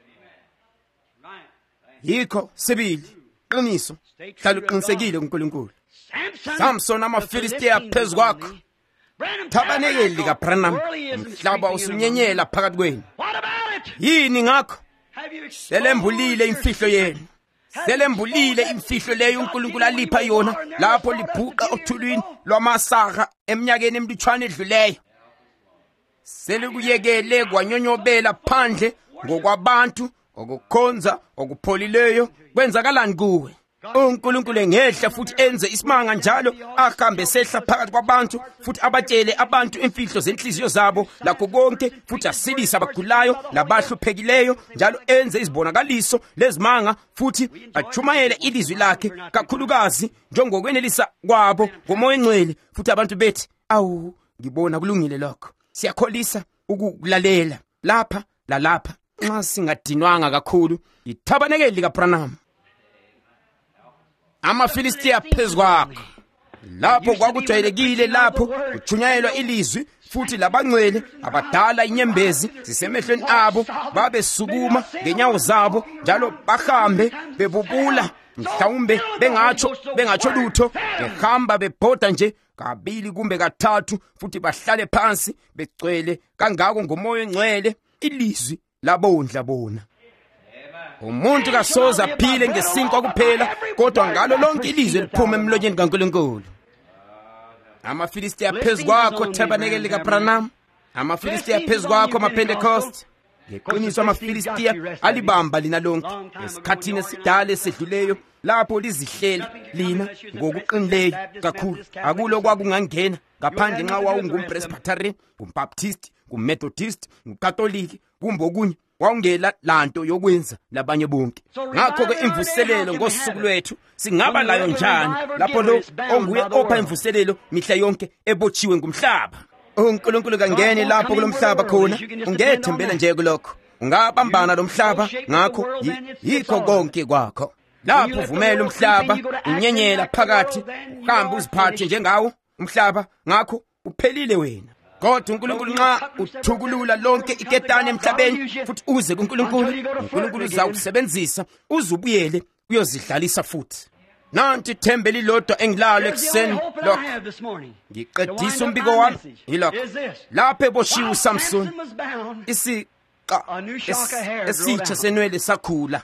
Yikho sibili qiniso hlala uqinisekile kuNkulunkulu. Samson amaFilistiya phezu kwakho. Tabanekeli kaBranham umhlaba usunyenyela phakathi kwenu. Yini ngakho? Selembulile imfihlo yenu. Selembulile imfihlo leyo uNkulunkulu alipha yona lapho libhuqa othulwini lwamasaka eminyakeni emlutshwane edluleyo. Selikuyekele kwanyonyobela phandle ngokwabantu okukhonza okupholileyo kwenzakalani kuwe? uNkulunkulu engehla futhi enze isimanga njalo ahambe sehla phakathi kwabantu futhi abatshele abantu imfihlo zenhliziyo zabo lakho konke futhi asilise abagulayo labahluphekileyo njalo enze izibonakaliso lezimanga futhi achumayele ilizwi lakhe kakhulukazi njengokwenelisa kwabo ngomoya engcwele futhi abantu bethi awu ngibona kulungile lokho. Siyakholisa ukulalela lapha lalapha nxa singadinwanga kakhulu ithabanekeli kaBranham. AmaFilistiya phezu kwakho. Lapho kwakujwayelekile lapho kuchunyayelwa ilizwi futhi labangcwele abadala inyembezi zisemehlweni abo babesukuma ngenyawo zabo njalo bahambe bebubula mhlawumbe bengatsho bengatsho lutho behamba bebhoda nje kabili kumbe kathathu futhi bahlale phansi begcwele kangako ngomoya engcwele ilizwi labondla bona. Umuntu kasoza aphile ngesinkwa kuphela kodwa ngalo lonke ilizwi liphuma emlonyeni kaNkulunkulu. AmaFilistiya phezu kwakho tabanekeli kaBranham. AmaFilistiya phezu kwakho amaPentecost. Ngeqiniso amaFilistiya alibamba lina lonke esikhathini esidala esedluleyo lapho lizihlela lina ngokuqinileyo kakhulu. Akulo kwakungangena ngaphandle nxa wawungumPresbyterian, umbaptist, uMethodist, uKatoliki kumbe okunye wawungela lanto yokwenza labanye bonke. Ngakho ke imvuselelo ngosuku lwethu singaba layo njani lapho lo onguye opha imvuselelo mihla yonke ebotshiwe ngumhlaba. uNkulunkulu kangene lapho kulomhlaba khona ungethembela nje kulokho ungabambana lomhlaba ngakho yikho konke kwakho. Lapho uvumela umhlaba unyenyela phakathi uhambe uziphathe njengawo umhlaba ngakho uphelile wena. Kodwa uNkulunkulu nxa uthukulula lonke iketane emhlabeni futhi uze kuNkulunkulu, uNkulunkulu uzawusebenzisa uzubuyele uyozidlalisa futhi. Nanti ithemba lilodwa engilalo ekuseni lokho. Ngiqedisa umbiko wami yilokho. Lapho eboshiwe uSamson isiqa esitsha senwele sakhula.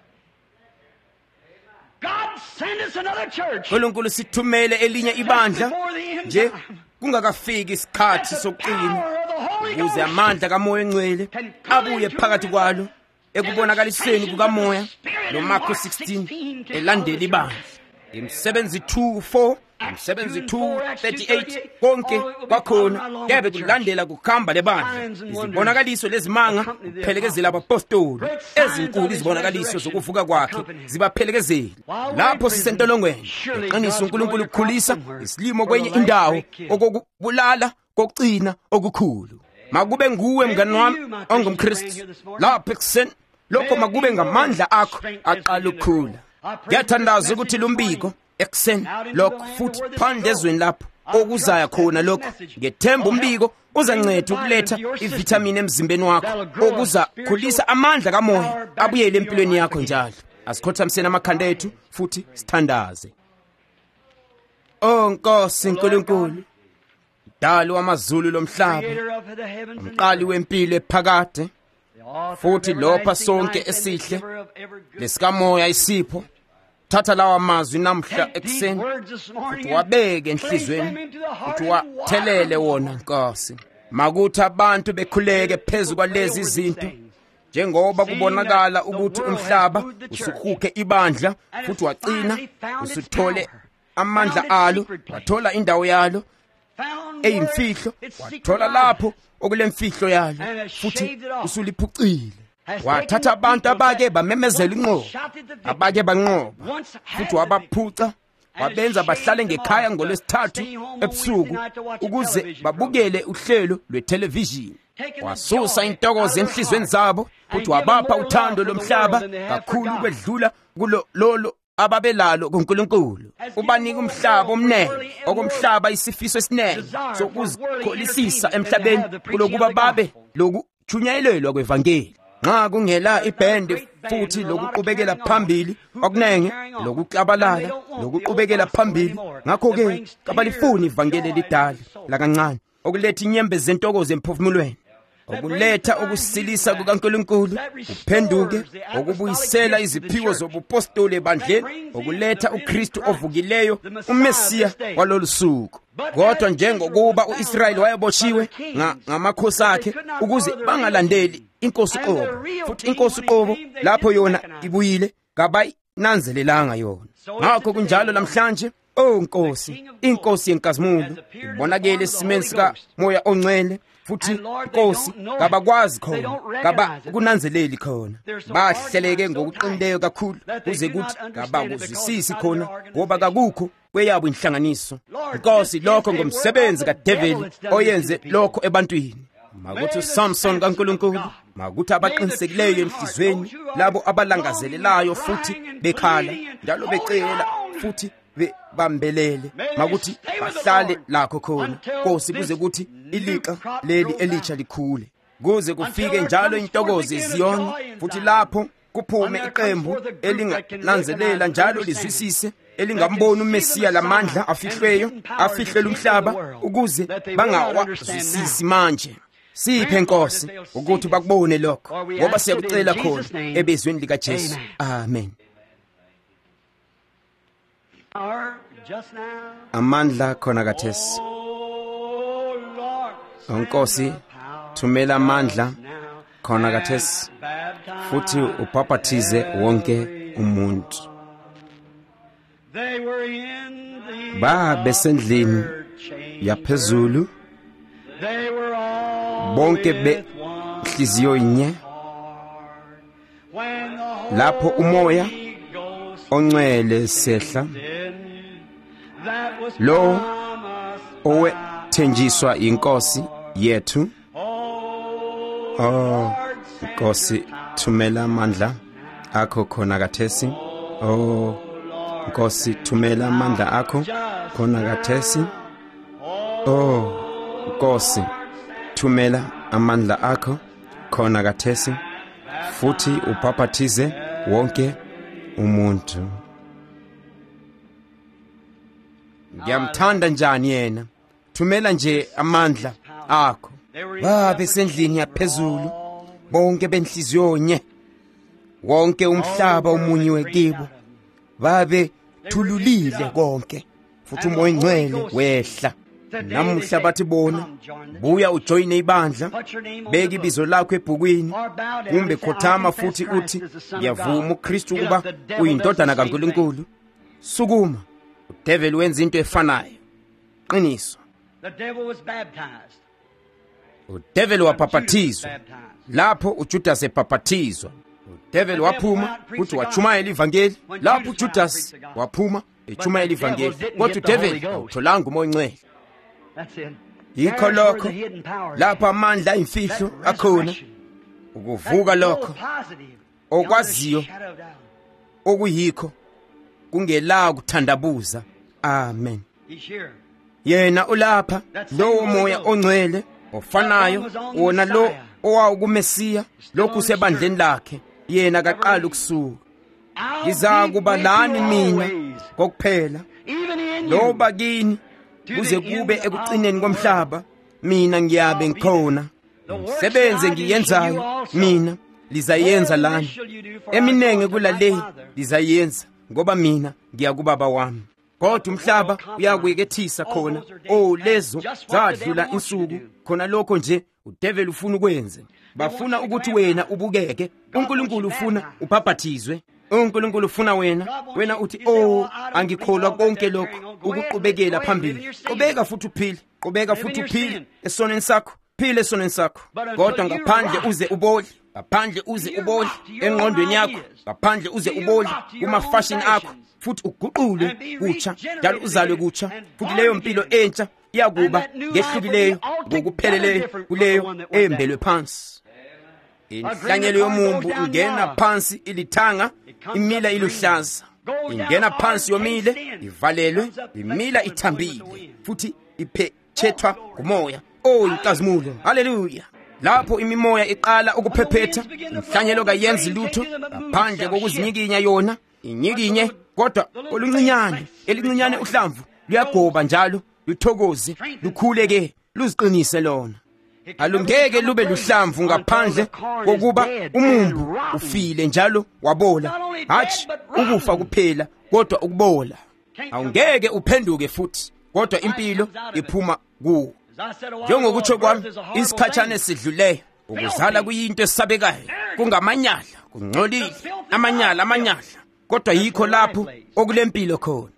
uNkulunkulu sithumele elinye ibandla nje kungakafiki isikhathi sokuqina ukuze amandla kaMoya engcwele abuye phakathi kwalo ekubonakaliseni kukaMoya noMarko sixteen elandela ibandla. Imsebenzi two four, imsebenzi two thirty-eight konke kwakhona kebe kulandela kukhamba lebandla. Izibonakaliso lezimanga kuphelekezela abapostoli ezinkulu, izibonakaliso zokuvuka kwakhe zibaphelekezela. Lapho sisentolongweni eqinisa uNkulunkulu ukukhulisa isilimo kwenye indawo okukubulala kokugcina okukhulu. Makube nguwe mngani wami ongumKristu lapho ekuseni lokho makube ngamandla akho aqala ukukhula. Ngiyathandaza ukuthi lumbiko ekuseni lokho futhi phandle ezweni lapho okuzaya khona lokho ngethemba umbiko uzanceda ukuletha ivitamin emzimbeni wakho okuza khulisa amandla kaMoya abuyele empilweni yakho njalo. Asikhothamseni amakhanda ethu futhi sithandaze. Oh Nkosi Nkulunkulu, Dali wamazulu lomhlaba, umqali wempilo ephakade futhi lopha sonke esihle lesikaMoya isipho, thatha lawa mazwi namhla ekuseni futhi wabeke enhlizweni futhi wathelele wona Nkosi. Makuthi abantu bekhuleke phezu kwalezi izinto njengoba kubonakala ukuthi umhlaba usuhuke ibandla futhi waqina usuthole amandla alo, wathola indawo yalo eyimfihlo, wathola lapho okulemfihlo yalo futhi usuliphucile. Wathatha abantu abake bamemezela inqobo, abake banqoba futhi wabaphuca wabenza bahlale ngekhaya ngolwesithathu ebusuku ukuze babukele uhlelo lwethelevishini. Wasusa intokozo enhlizweni zabo futhi wabapha uthando lomhlaba kakhulu kwedlula kulo lolo ababelalo kuNkulunkulu. Ubanika umhlaba omnene, okomhlaba isifiso esinene sokuzikholisisa emhlabeni kulokuba babe lokujunyayelelwa kwevangeli. Nxa kungela ibhende futhi lokuqhubekela phambili okunenge, lokuklabalala, lokuqhubekela phambili, ngakho-ke kabalifuni ivangeli elidala lakancane okuletha inyembezi zentokozo emphefumulweni, okuletha ukusilisa kukaNkulunkulu, uphenduke, okubuyisela iziphiwo zobupostoli ebandleni, okuletha uKristu ovukileyo, uMesiya walolu suku. Kodwa njengokuba u-Israyeli wayeboshiwe ngamakhosi akhe ukuze bangalandeli inkosi qobo, futhi inkosi qobo lapho yona ibuyile kabayinanzelelanga yona. Ngakho kunjalo namhlanje, oh Nkosi, inkosi yenkazimulo ibonakele esimeni sika Moya Ongcwele, futhi Nkosi kabakwazi khona, kaba kunanzeleli khona, bahleleke ngokuqindeyo kakhulu kuze kuthi kabakuzwisisi khona ngoba kakukho kweyabo inhlanganiso. Nkosi, lokho ngomsebenzi kaDeveli oyenze lokho ebantwini. Makuthi uSamson kaNkulunkulu, makuthi abaqinisekileyo enhlizweni, labo abalangazelelayo futhi bekhala njalo becela futhi bambelele, makuthi bahlale lakho khona Nkosi kuze kuthi iliqa leli elitsha likhule, kuze kufike njalo intokozo eZiyoni, futhi lapho kuphume iqembu elingananzelela njalo lizwisise, elingamboni uMesiya lamandla afihlweyo afihlele umhlaba ukuze bangawazwisisi manje. Siphe Nkosi ukuthi bakubone lokho ngoba siyakucela khona ebezweni likaJesu. Amen. Amandla khona kathesi. Nkosi, thumela amandla khona kathesi futhi ubhaphathize wonke umuntu. Ba besendlini yaphezulu, bonke benhliziyo inye, lapho umoya ongcwele sehla, lo owethenjiswa inkosi yethu. Oh Nkosi, thumela amandla akho khona kathesi. Oh Nkosi, thumela amandla akho khona kathesi. Oh Nkosi, thumela amandla akho khona kathesi futhi ubhaphathize wonke umuntu. Ngiyamthanda njani yena, thumela nje amandla akho. Babe sendlini yaphezulu, bonke benhliziyo nye, wonke umhlaba omunye wekibo, babe thululile konke, futhi uMoya Ongcwele wehla. Namuhla bathi bona, buya ujoyine ibandla, beka ibizo lakho ebhukwini, kumbe khothama futhi uthi ngiyavuma uKristu ukuba uyindodana kaNkulunkulu. Sukuma, uDevil wenza into efanayo. Qiniso. uDevil wabhaphathizwa lapho uJudas ebhaphathizwa. uDevil waphuma futhi wachumayela ivangeli lapho uJudas waphuma echumayela ivangeli, kodwa uDevil awutholanga uMoya Ongcwele. Yikho lokho lapho amandla ayimfihlo akhona, ukuvuka lokho okwaziyo okuyikho kungela kuthandabuza. Amen. Yena ulapha, lowo Moya Ongcwele ofanayo, wona lo owawukuMesiya, lokhu sebandleni lakhe, yena kaqala ukusuka. Ngiza kuba lani mina kokuphela, loba kini kuze kube ekucineni komhlaba, mina ngiyabe ngikhona. Umsebenzi ngiyenzayo mina lizayenza lani, eminenge kulale lizayenza, ngoba mina ngiya kuBaba wami. Kodwa umhlaba uyakuyekethisa khona, oh lezo zadlula insuku, khona lokho nje uDevil ufuna ukwenze. Bafuna ukuthi wena ubukeke, uNkulunkulu ufuna ubhaphathizwe. uNkulunkulu ufuna wena, wena uthi oh angikholwa konke lokho, ukuqhubekela phambili. Qhubeka futhi uphile, qhubeka futhi uphile esoneni sakho, phile esoneni sakho, kodwa ngaphandle uze ubole. ngaphandle uze ubole engqondweni yakho, ngaphandle uze ubole kuma-fashion akho, futhi uguqule kutsha njalo uzalwe kutsha, futhi leyo mpilo entsha iyakuba ngehlukileyo ngokupheleleyo kuleyo eyembelwe phansi. Inhlanyelo yomumbu ingena phansi ilithanga, imila iluhlaza. Ingena phansi yomile, ivalelwe, imila ithambile, futhi iphethethwa ngumoya. Oh, inkazimulo, haleluya! Lapho imimoya iqala ukuphephetha, inhlanyelo kayenzi lutho ngaphandle kokuzinyikinya yona. Inyikinye kodwa oluncinyane, elincinyane uhlamvu luyagoba njalo, luthokoze, lukhuleke, luziqinise lona. Alungeke lube luhlamvu ngaphandle kokuba umumbu ufile njalo wabola, hatshi ukufa kuphela kodwa ukubola. Awungeke uphenduke futhi kodwa impilo iphuma kuwo. Njengokutsho kwami, isikhatshana esidluleyo ukuzala kuyinto esabekayo, kungamanyala, kungcolile, amanyala amanyala, kodwa yikho lapho okulempilo khona.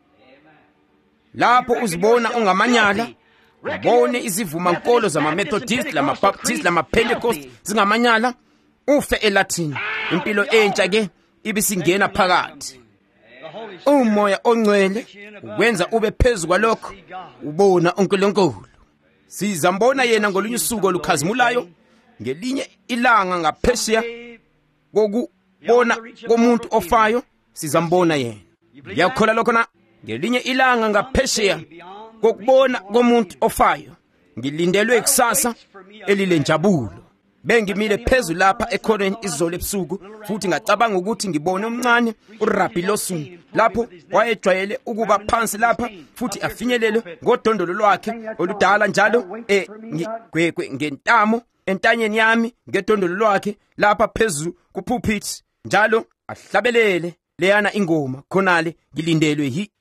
Lapho uzibona ungamanyala, ubone izivuma nkolo zama-Methodist, lama-Baptist, lama-Pentecost zingamanyala, ufe eLatin, impilo entsha ke ibisingena phakathi. Umoya ongcwele ukwenza ube phezu kwalokho, ubona uNkulunkulu. Sizambona yena ngolunye usuku olukhazimulayo, ngelinye ilanga ngaphesheya kokubona komuntu ofayo, sizambona yena. Ngiyakholwa lokho na, ngelinye ilanga ngaphesheya kokubona komuntu ofayo, ngilindelwe ikusasa elilenjabulo. Bengimile phezu lapha ekhoneni izolo ebusuku, futhi ngacabanga ukuthi ngibone umncane uRabbi Lawson lapho wayejwayele ukuba phansi lapha, futhi afinyelele ngodondolo lwakhe oludala njalo egwegwe ngentamo entanyeni yami ngedondolo lwakhe lapha phezu kupulpit, njalo ahlabelele leyana ingoma khonale ngilindelwe yi.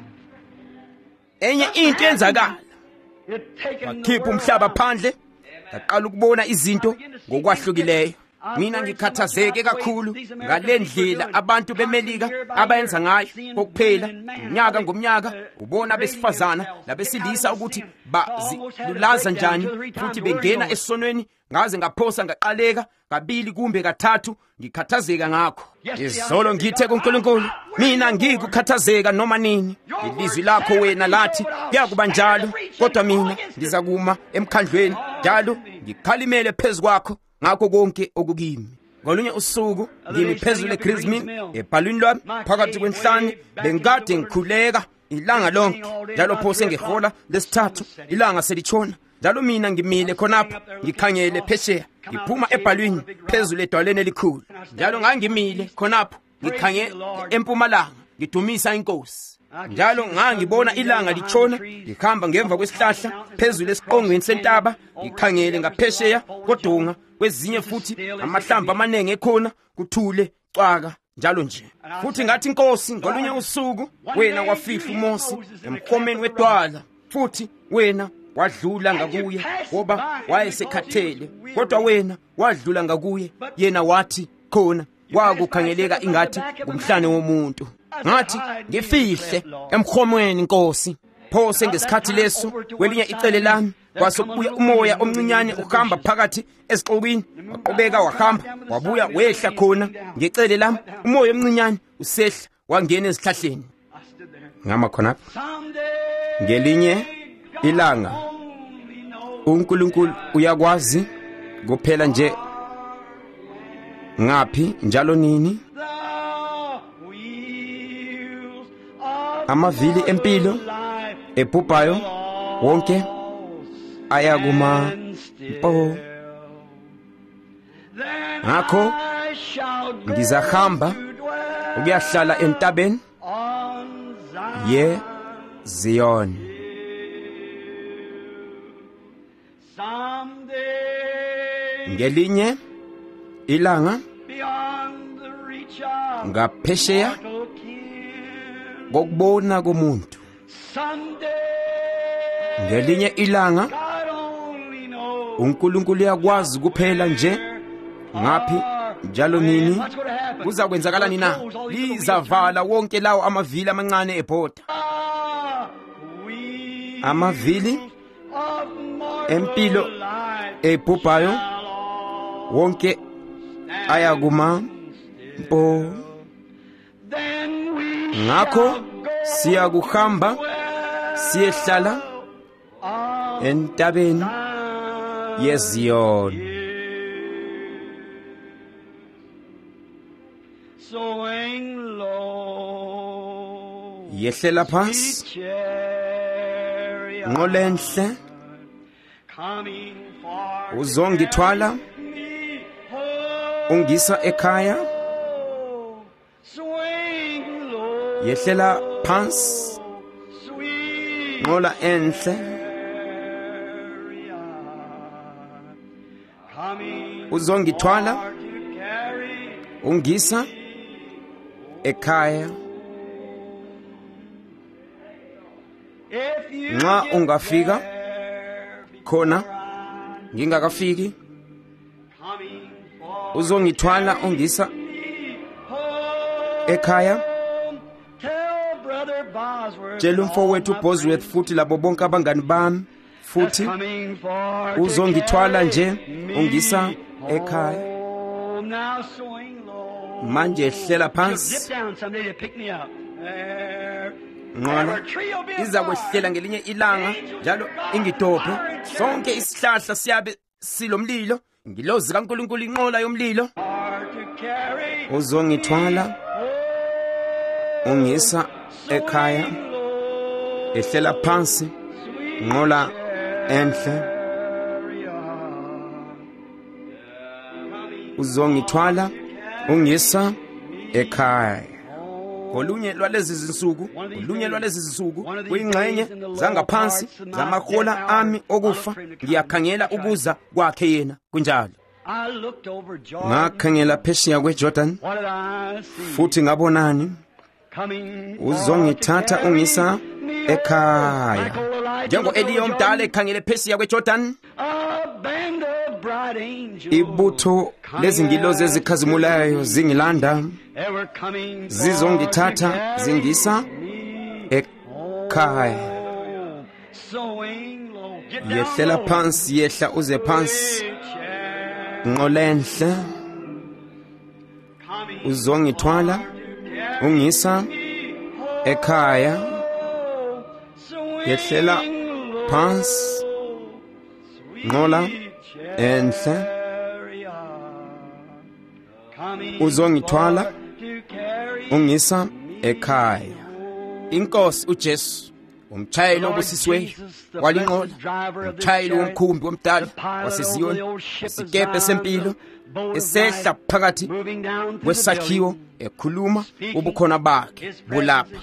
Enye into yenzakala, wakhipha umhlaba phandle, ngaqala ukubona izinto ngokwahlukileyo. Mina ngikhathazeke kakhulu ngalendlela abantu beMelika abayenza ngayo kokuphela unyaka ngomnyaka, ubona besifazana labesilisa ukuthi bazilulaza njani, futhi bengena esonweni. Ngaze ngaphosa ngaqaleka kabili kumbe kathathu, ngikhathazeka ngakho. Izolo ngithe kuNkulunkulu, mina ngikukhathazeka noma nini. Ilizwi lakho wena lathi kuyakuba njalo, kodwa mina ngizakuma emkhandlweni njalo ngikhalimele phezu kwakho ngakho konke okukimi. Ngolunye usuku ngimi phezulu eGrismin ebhalwini lwami phakathi kwenhlanye, bengikade ngikhuleka ilanga lonke, njalo phose ngehola lesithathu ilanga selitshona, njalo mina ngimile khonapho ngikhangele phesheya, ngiphuma ebhalwini phezulu edwaleni elikhulu, njalo ngangimile khonapho ngikhangele empumalanga ngidumisa iNkosi. Njalo ngangibona ilanga litshona lihamba ngemva kwesihlahla phezulu esiqongweni sentaba, ngikhangele ngaphesheya kodunga kwezinye futhi amahlamvu amanenge ekhona kuthule cwaka njalo nje. Futhi ngathi Nkosi, ngolunye usuku wena wafihla uMose emkhomeni wedwala, futhi wena wadlula ngakuye ngoba wayesekhathele, kodwa wena wadlula ngakuye, yena wathi khona kwakukhangeleka ingathi ngumhlane womuntu. Ngathi ngifihle emkhomweni Nkosi, phose ngesikhathi leso kwelinye icele lami kwasokubuya umoya omncinyane uhamba phakathi esixukwini, waqhubeka wahamba wabuya wehla khona ngecele lami. Umoya omncinyane usehla wangena ezihlahleni. Ngama khona ngelinye ilanga uNkulunkulu uyakwazi kuphela nje ngaphi njalo nini. Amavili empilo ebhubhayo wonke ayakuma mpo. Ngakho ngizahamba ukuyahlala entabeni ye Zion. Ngelinye ilanga ngaphesheya kokubona komuntu, ngelinye ilanga uNkulunkulu uyakwazi kuphela nje ngaphi njalo nini kuzakwenzakala nina. Lizavala wonke lawo amavili amancane ebhoda, amavili empilo ebhubhayo wonke aya kuma mpo. Ngakho siya kuhamba siyehlala entabeni yeZiyoni. Yehlela phansi ngolenhle uzongithwala ungisa ekhaya. Yehlela phansi ngola enhle uzongithwala ungisa ekhaya. Nxa ungafika khona ngingakafiki uzongithwala ungisa ekhaya. Tshela umfowethu Bosworth futhi labo bonke abangani bami futhi uzongithwala nje ungisa ekhaya. Manje hlela phansi ngola iza kwehlela ngelinye ilanga njalo ingidophe. Sonke isihlahla siyabe silomlilo, ngilozi kaNkulunkulu inqola yomlilo. Uzongithwala ungisa ekhaya. Ehlela phansi ngola enhle uzongithwala ungisa ekhaya. Ngolunye lwalezi zinsuku, olunye lwalezi zinsuku kuyingxenye zangaphansi zamahola ami okufa, ngiyakhangela ukuza kwakhe yena kunjalo. Ngakhangela phesheya kweJordan futhi ngabonani uzongithatha ungisa ekhaya. Njengo Eliya omdala ekhangele phesheya kweJordan, ibutho lezingilozi ezikhazimulayo zingilanda zizongithatha zingisa ekhaya. Yehlela phansi, yehla uze phansi ngolenhle uzongithwala ungisa ekhaya. Yehlela phansi ngola enhle uzongithwala ungisa ekhaya. Inkosi uJesu, umtshayeli obusiswe walinqola, umtshayeli womkhumbi womdala waseZiyoni, isikebhe sempilo esehla phakathi kwesakhiwo ekhuluma ubukhona bakhe bulapha.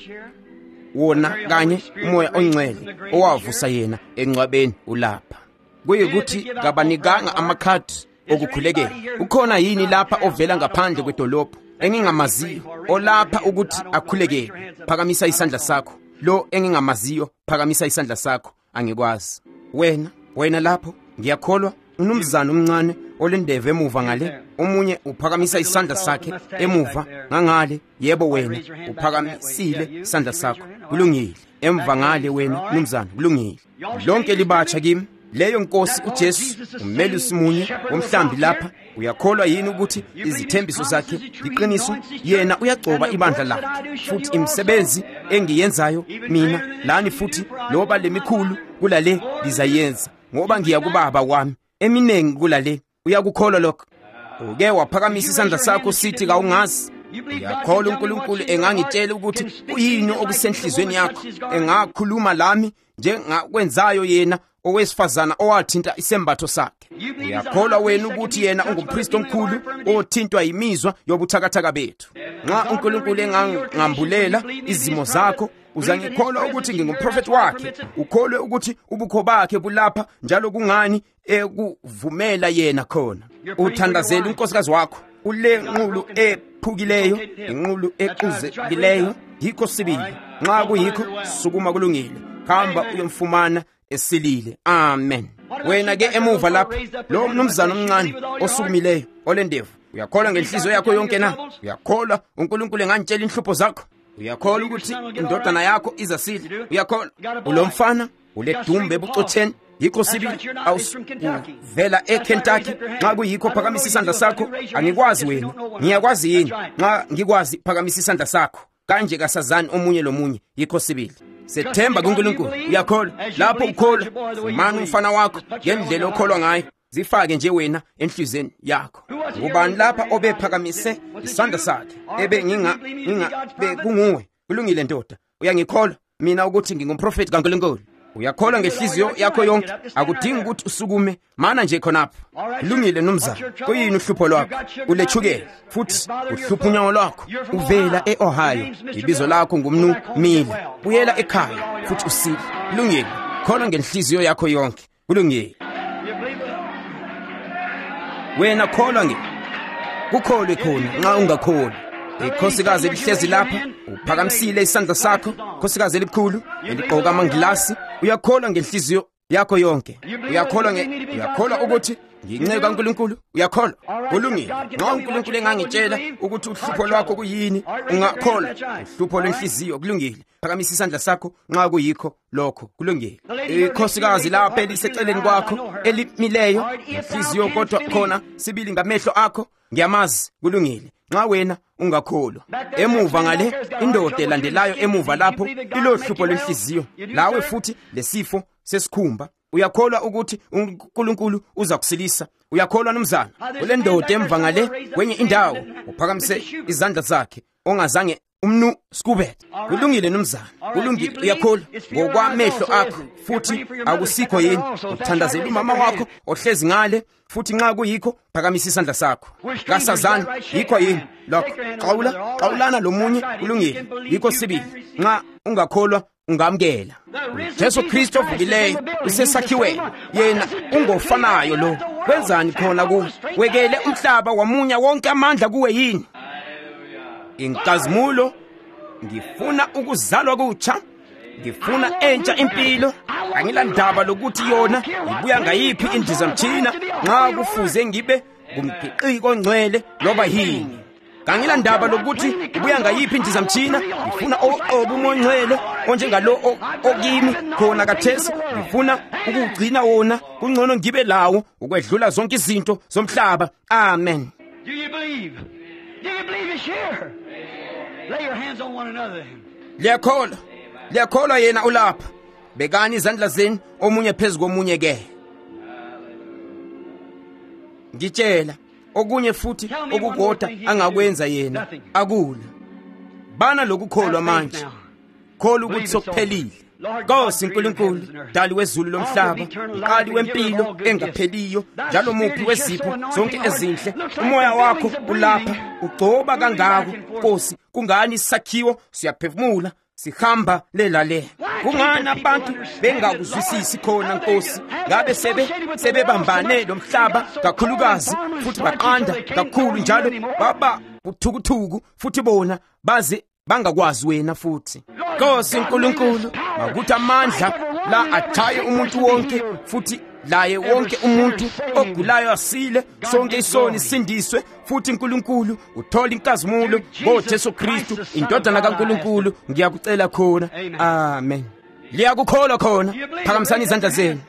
Wona kanye umoya ongcwele owavusa yena engcwabeni ulapha. Kuyikuthi kabanikanga amakhadi okukhulekela. Ukhona yini lapha ovela ngaphandle kwedolobho engingamaziyo olapha ukuthi akhulekele? Phakamisa isandla sakho. Lo engingamaziyo phakamisa isandla sakho. Angikwazi. Wena, wena lapho ngiyakholwa unumzana omncane olendeve emuva ngale. Omunye uphakamisa isandla sakhe emuva ngangale. Yebo wena uphakamisile isandla sakho. Kulungile. Emva ngale wena numzana kulungile. Lonke libatsha kimi. Leyo nkosi uJesu umelusi munye womhlambi lapha. Uyakholwa yini ukuthi izithembiso zakhe liqiniso? Yena uyagcoba ibandla lakhe futhi imisebenzi engiyenzayo mina lani futhi loba lemikhulu kulale lizayenza ngoba ngiya kubaba wami. Eminengi kulale. Uyakukholwa lokho? Uke waphakamisa isandla sakho sithi kawungazi. Uyakholwa uNkulunkulu engangitshela ukuthi uyini okusenhlizweni yakho, engakhuluma lami njengakwenzayo yena owesifazana owathinta isembatho sakhe. Uyakholwa wena ukuthi yena ungumpriest omkhulu othintwa yimizwa yobuthakathaka bethu. Nxa uNkulunkulu engangambulela izimo zakho, uzangikholwa ukuthi ngingumprofeti wakhe. Ukholwe ukuthi ubukho bakhe bulapha njalo kungani ekuvumela yena khona. Uthandazela unkosikazi wakho ule nqulu ephukileyo, inqulu equzekileyo. Yikho sibili. Nxa kuyikho sukuma kulungile. Hamba uyomfumana esilile. Amen. Wena ke emuva lapha lo mnumzana omncane osukumileyo olendevu, uyakholwa ngenhliziyo yakho yonke na? Uyakholwa uNkulunkulu engantshela inhlupho zakho? Uyakholwa ukuthi indodana yakho izasila? Uyakholwa ulomfana uledumbe ebucotheni yikho sibili awuvela eKentucky nxa kuyikho phakamisa isandla sakho angikwazi wena ngiyakwazi yini nxa ngikwazi phakamisa isandla sakho kanje kasazani omunye lomunye yikho sibili sethemba kuNkulunkulu uyakholwa lapho ukholwa fumana umfana wakho ngendlela okholwa ngayo zifake nje wena enhlizweni yakho ngubani lapha obephakamise isandla sakhe ebe nginga nginga bekunguwe kulungile ndoda uyangikholwa mina ukuthi ngingumprofeti kaNkulunkulu uyakholwa ngenhliziyo yakho yonke akudingi ukuthi usukume mana nje khonapho kulungile nomzana kuyini uhlupho lwakho ulechukela futhi uhlupho unyawo lwakho uvela eOhio ibizo lakho ngumnu Mile buyela ekhaya futhi usile kulungile khona ngenhliziyo yakho yonke kulungile wena kholwa nge kukholwe khona nxa ungakholwa ikhosikazi elihlezi lapha uphakamisile isandla sakho khosikazi elikhulu eliqoka amangilasi uyakholwa ngenhliziyo yakho yonke uyakholwa nge uyakholwa ukuthi nginceka kaNkulunkulu uyakholwa kulungile nxa uNkulunkulu engangitshela ukuthi uhlupho lwakho kuyini ungakholwa uhlupho lwenhliziyo kulungile phakamisa isandla sakho nxa kuyikho lokho kulungile ikhosikazi lapha eliseceleni kwakho elimileyo inhliziyo kodwa khona sibili ngamehlo akho ngiyamazi kulungile nxa wena ungakholwa emuva ngale indoda elandelayo emuva lapho ilohlupho lwenhliziyo lawe futhi lesifo sesikhumba uyakholwa ukuthi uNkulunkulu uza kusilisa uyakholwa nomzana kule ndoda emva ngale kwenye indawo uphakamise izandla zakhe ongazange umnu Skubet kulungile nomzana kulungile uyakholwa ngokwamehlo akho futhi akusikho yini uthandazela umama wakho ohlezi ngale futhi nxa kuyikho phakamisa isandla sakho kasazana yikho yini lokho xawula xawulana lomunye kulungile yikho sibili nxa ungakholwa ungamkela Jesu Kristo vukileyo usesakhiweni yena ungofanayo lo wenzani khona ku wekele umhlaba wamunya wonke amandla kuwe yini inkazimulo ngifuna ukuzalwa kutsha ngifuna entsha impilo angilandaba lokuthi yona ibuya ngayiphi indizamtshina nxa kufuze ngibe ngumgiqiko ongcwele loba yini kangilandaba lokuthi ibuya ngayiphi indizamtshina ngifuna obumongcwele onjengalo okimi khona kathesi ngifuna ukugcina wona kungcono ngibe lawo ukwedlula zonke izinto zomhlaba amen Do you believe? Do you believe it's here? Lay your hands on one another. Liyakholwa liyakholwa yena ulapha bekani izandla zenu omunye phezulu komunye ke ngitshela okunye futhi okukodwa angakwenza yena akula bana lokukholwa manje kholwa ukuthi sokuphelile Nkosi uNkulunkulu dali wezulu lomhlaba uqali wempilo engapheliyo njalo muphi wezipho zonke ezinhle umoya wakho ulapha ugcoba kangako Nkosi kungani isakhiwo siyaphefumula sihamba lela le kungani abantu bengakuzwisisi khona Nkosi ngabe sebe sebebambane lomhlaba kakhulukazi futhi baqanda kakhulu njalo baba uthukuthuku futhi bona baze bangakwazi wena futhi Nkosi uNkulunkulu makuthi amandla la athaye umuntu wonke futhi laye wonke umuntu ogulayo asile sonke isoni sindiswe futhi uNkulunkulu uthola inkazimulo ngoJesu Kristu indodana kaNkulunkulu ngiyakucela khona amen liyakukholwa khona phakamisani izandla zenu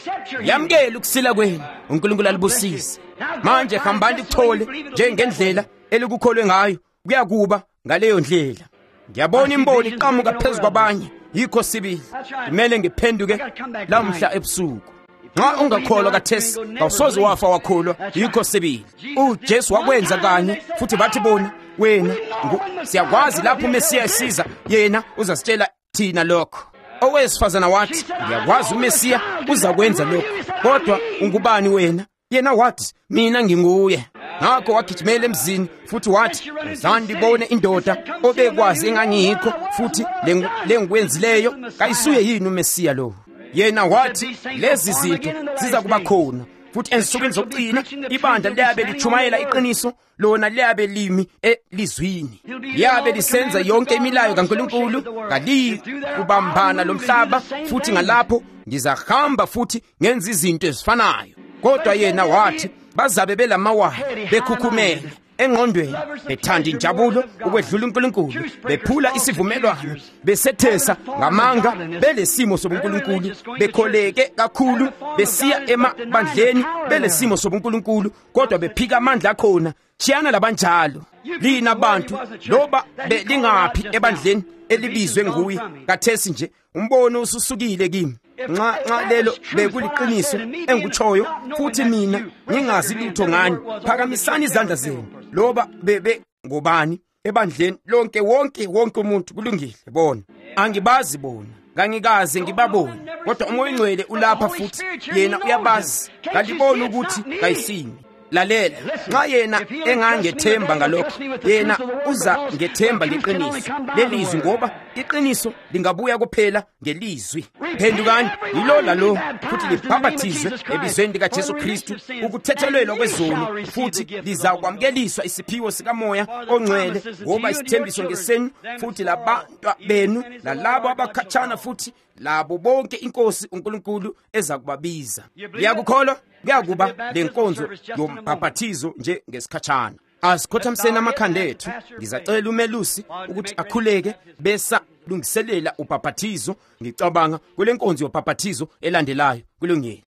yamkela ukusila kwenu uNkulunkulu alibusise manje hambani kuthole njengendlela elikukholwe ngayo kuyakuba ngaleyo ndlela ngiyabona imboni iqhamuka phezulu kwabanye yikho sibili kumele ngiphenduke lamhla ebusuku nxa ungakholwa kathesi awusoze wafa wakholwa yikho sibili uJesu wakwenza kanye futhi bathi bona wena siyakwazi lapho uMesiya esiza yena uzasitshela thina lokho owesifazana wathi ngiyakwazi uMesiya uzakwenza lokho kodwa ungubani wena yena wathi mina nginguye ngakho wagijimela emzini futhi wathi uzandibone indoda obekwazi engangikho futhi lengikwenzileyo kayisuye yini uMesiya lo yena wathi lezi zinto ziza kuba khona futhi ensukwini zokugcina ibandla liyabe lichumayela iqiniso lona liyabe limi elizwini liyabe lisenza yonke imilayo kaNkulunkulu kali kubambana lomhlaba futhi ngalapho ngizahamba futhi ngenza izinto ezifanayo kodwa yena wathi bazabe belamawala bekhukhumele engqondweni, bethanda injabulo ukwedlula uNkulunkulu, bephula isivumelwano, besethesa ngamanga, belesimo sobuNkulunkulu, bekholeke kakhulu, besiya emabandleni belesimo sobuNkulunkulu, kodwa bephika amandla akhona. Chiyana labanjalo. Lina bantu loba belingaphi ebandleni elibizwe nguye kathesi nje, umbono ususukile kimi. Nxa nxa lelo bekuliqiniso engikutshoyo, futhi mina ngingazi lutho ngani, phakamisani izandla zenu. Loba bebe ngobani ebandleni lonke, wonke wonke umuntu kulungile. Bona angibazi bona, ngangikaze ngibabone, kodwa uMoya Ngcwele ulapha futhi yena uyabazi. Ngalibona ukuthi kayisini. Lalela, nxa yena engangethemba ngalokho, yena uza ngethemba ngeqiniso lelizwi, ngoba iqiniso lingabuya kuphela ngelizwi. Phendukani yilo lalo futhi libhaphathizwe ebizweni likaJesu Kristu ukuthethelelwa kwezono, futhi lizakwamukeliswa isiphiwo sikaMoya oNgcwele, ngoba isithembiso ngesenu futhi labantu benu lalabo abakhatshana, futhi labo bonke iNkosi uNkulunkulu ezakubabiza. Liyakukholwa? Kuyakuba lenkonzo yombhaphathizo nje ngesikhatshana. Asikhothamseni amakhanda ethu. Ngizacela umelusi ukuthi akhuleke besa lungiselela ubhaphathizo. Ngicabanga kule nkonzo yobhaphathizo elandelayo kulungile.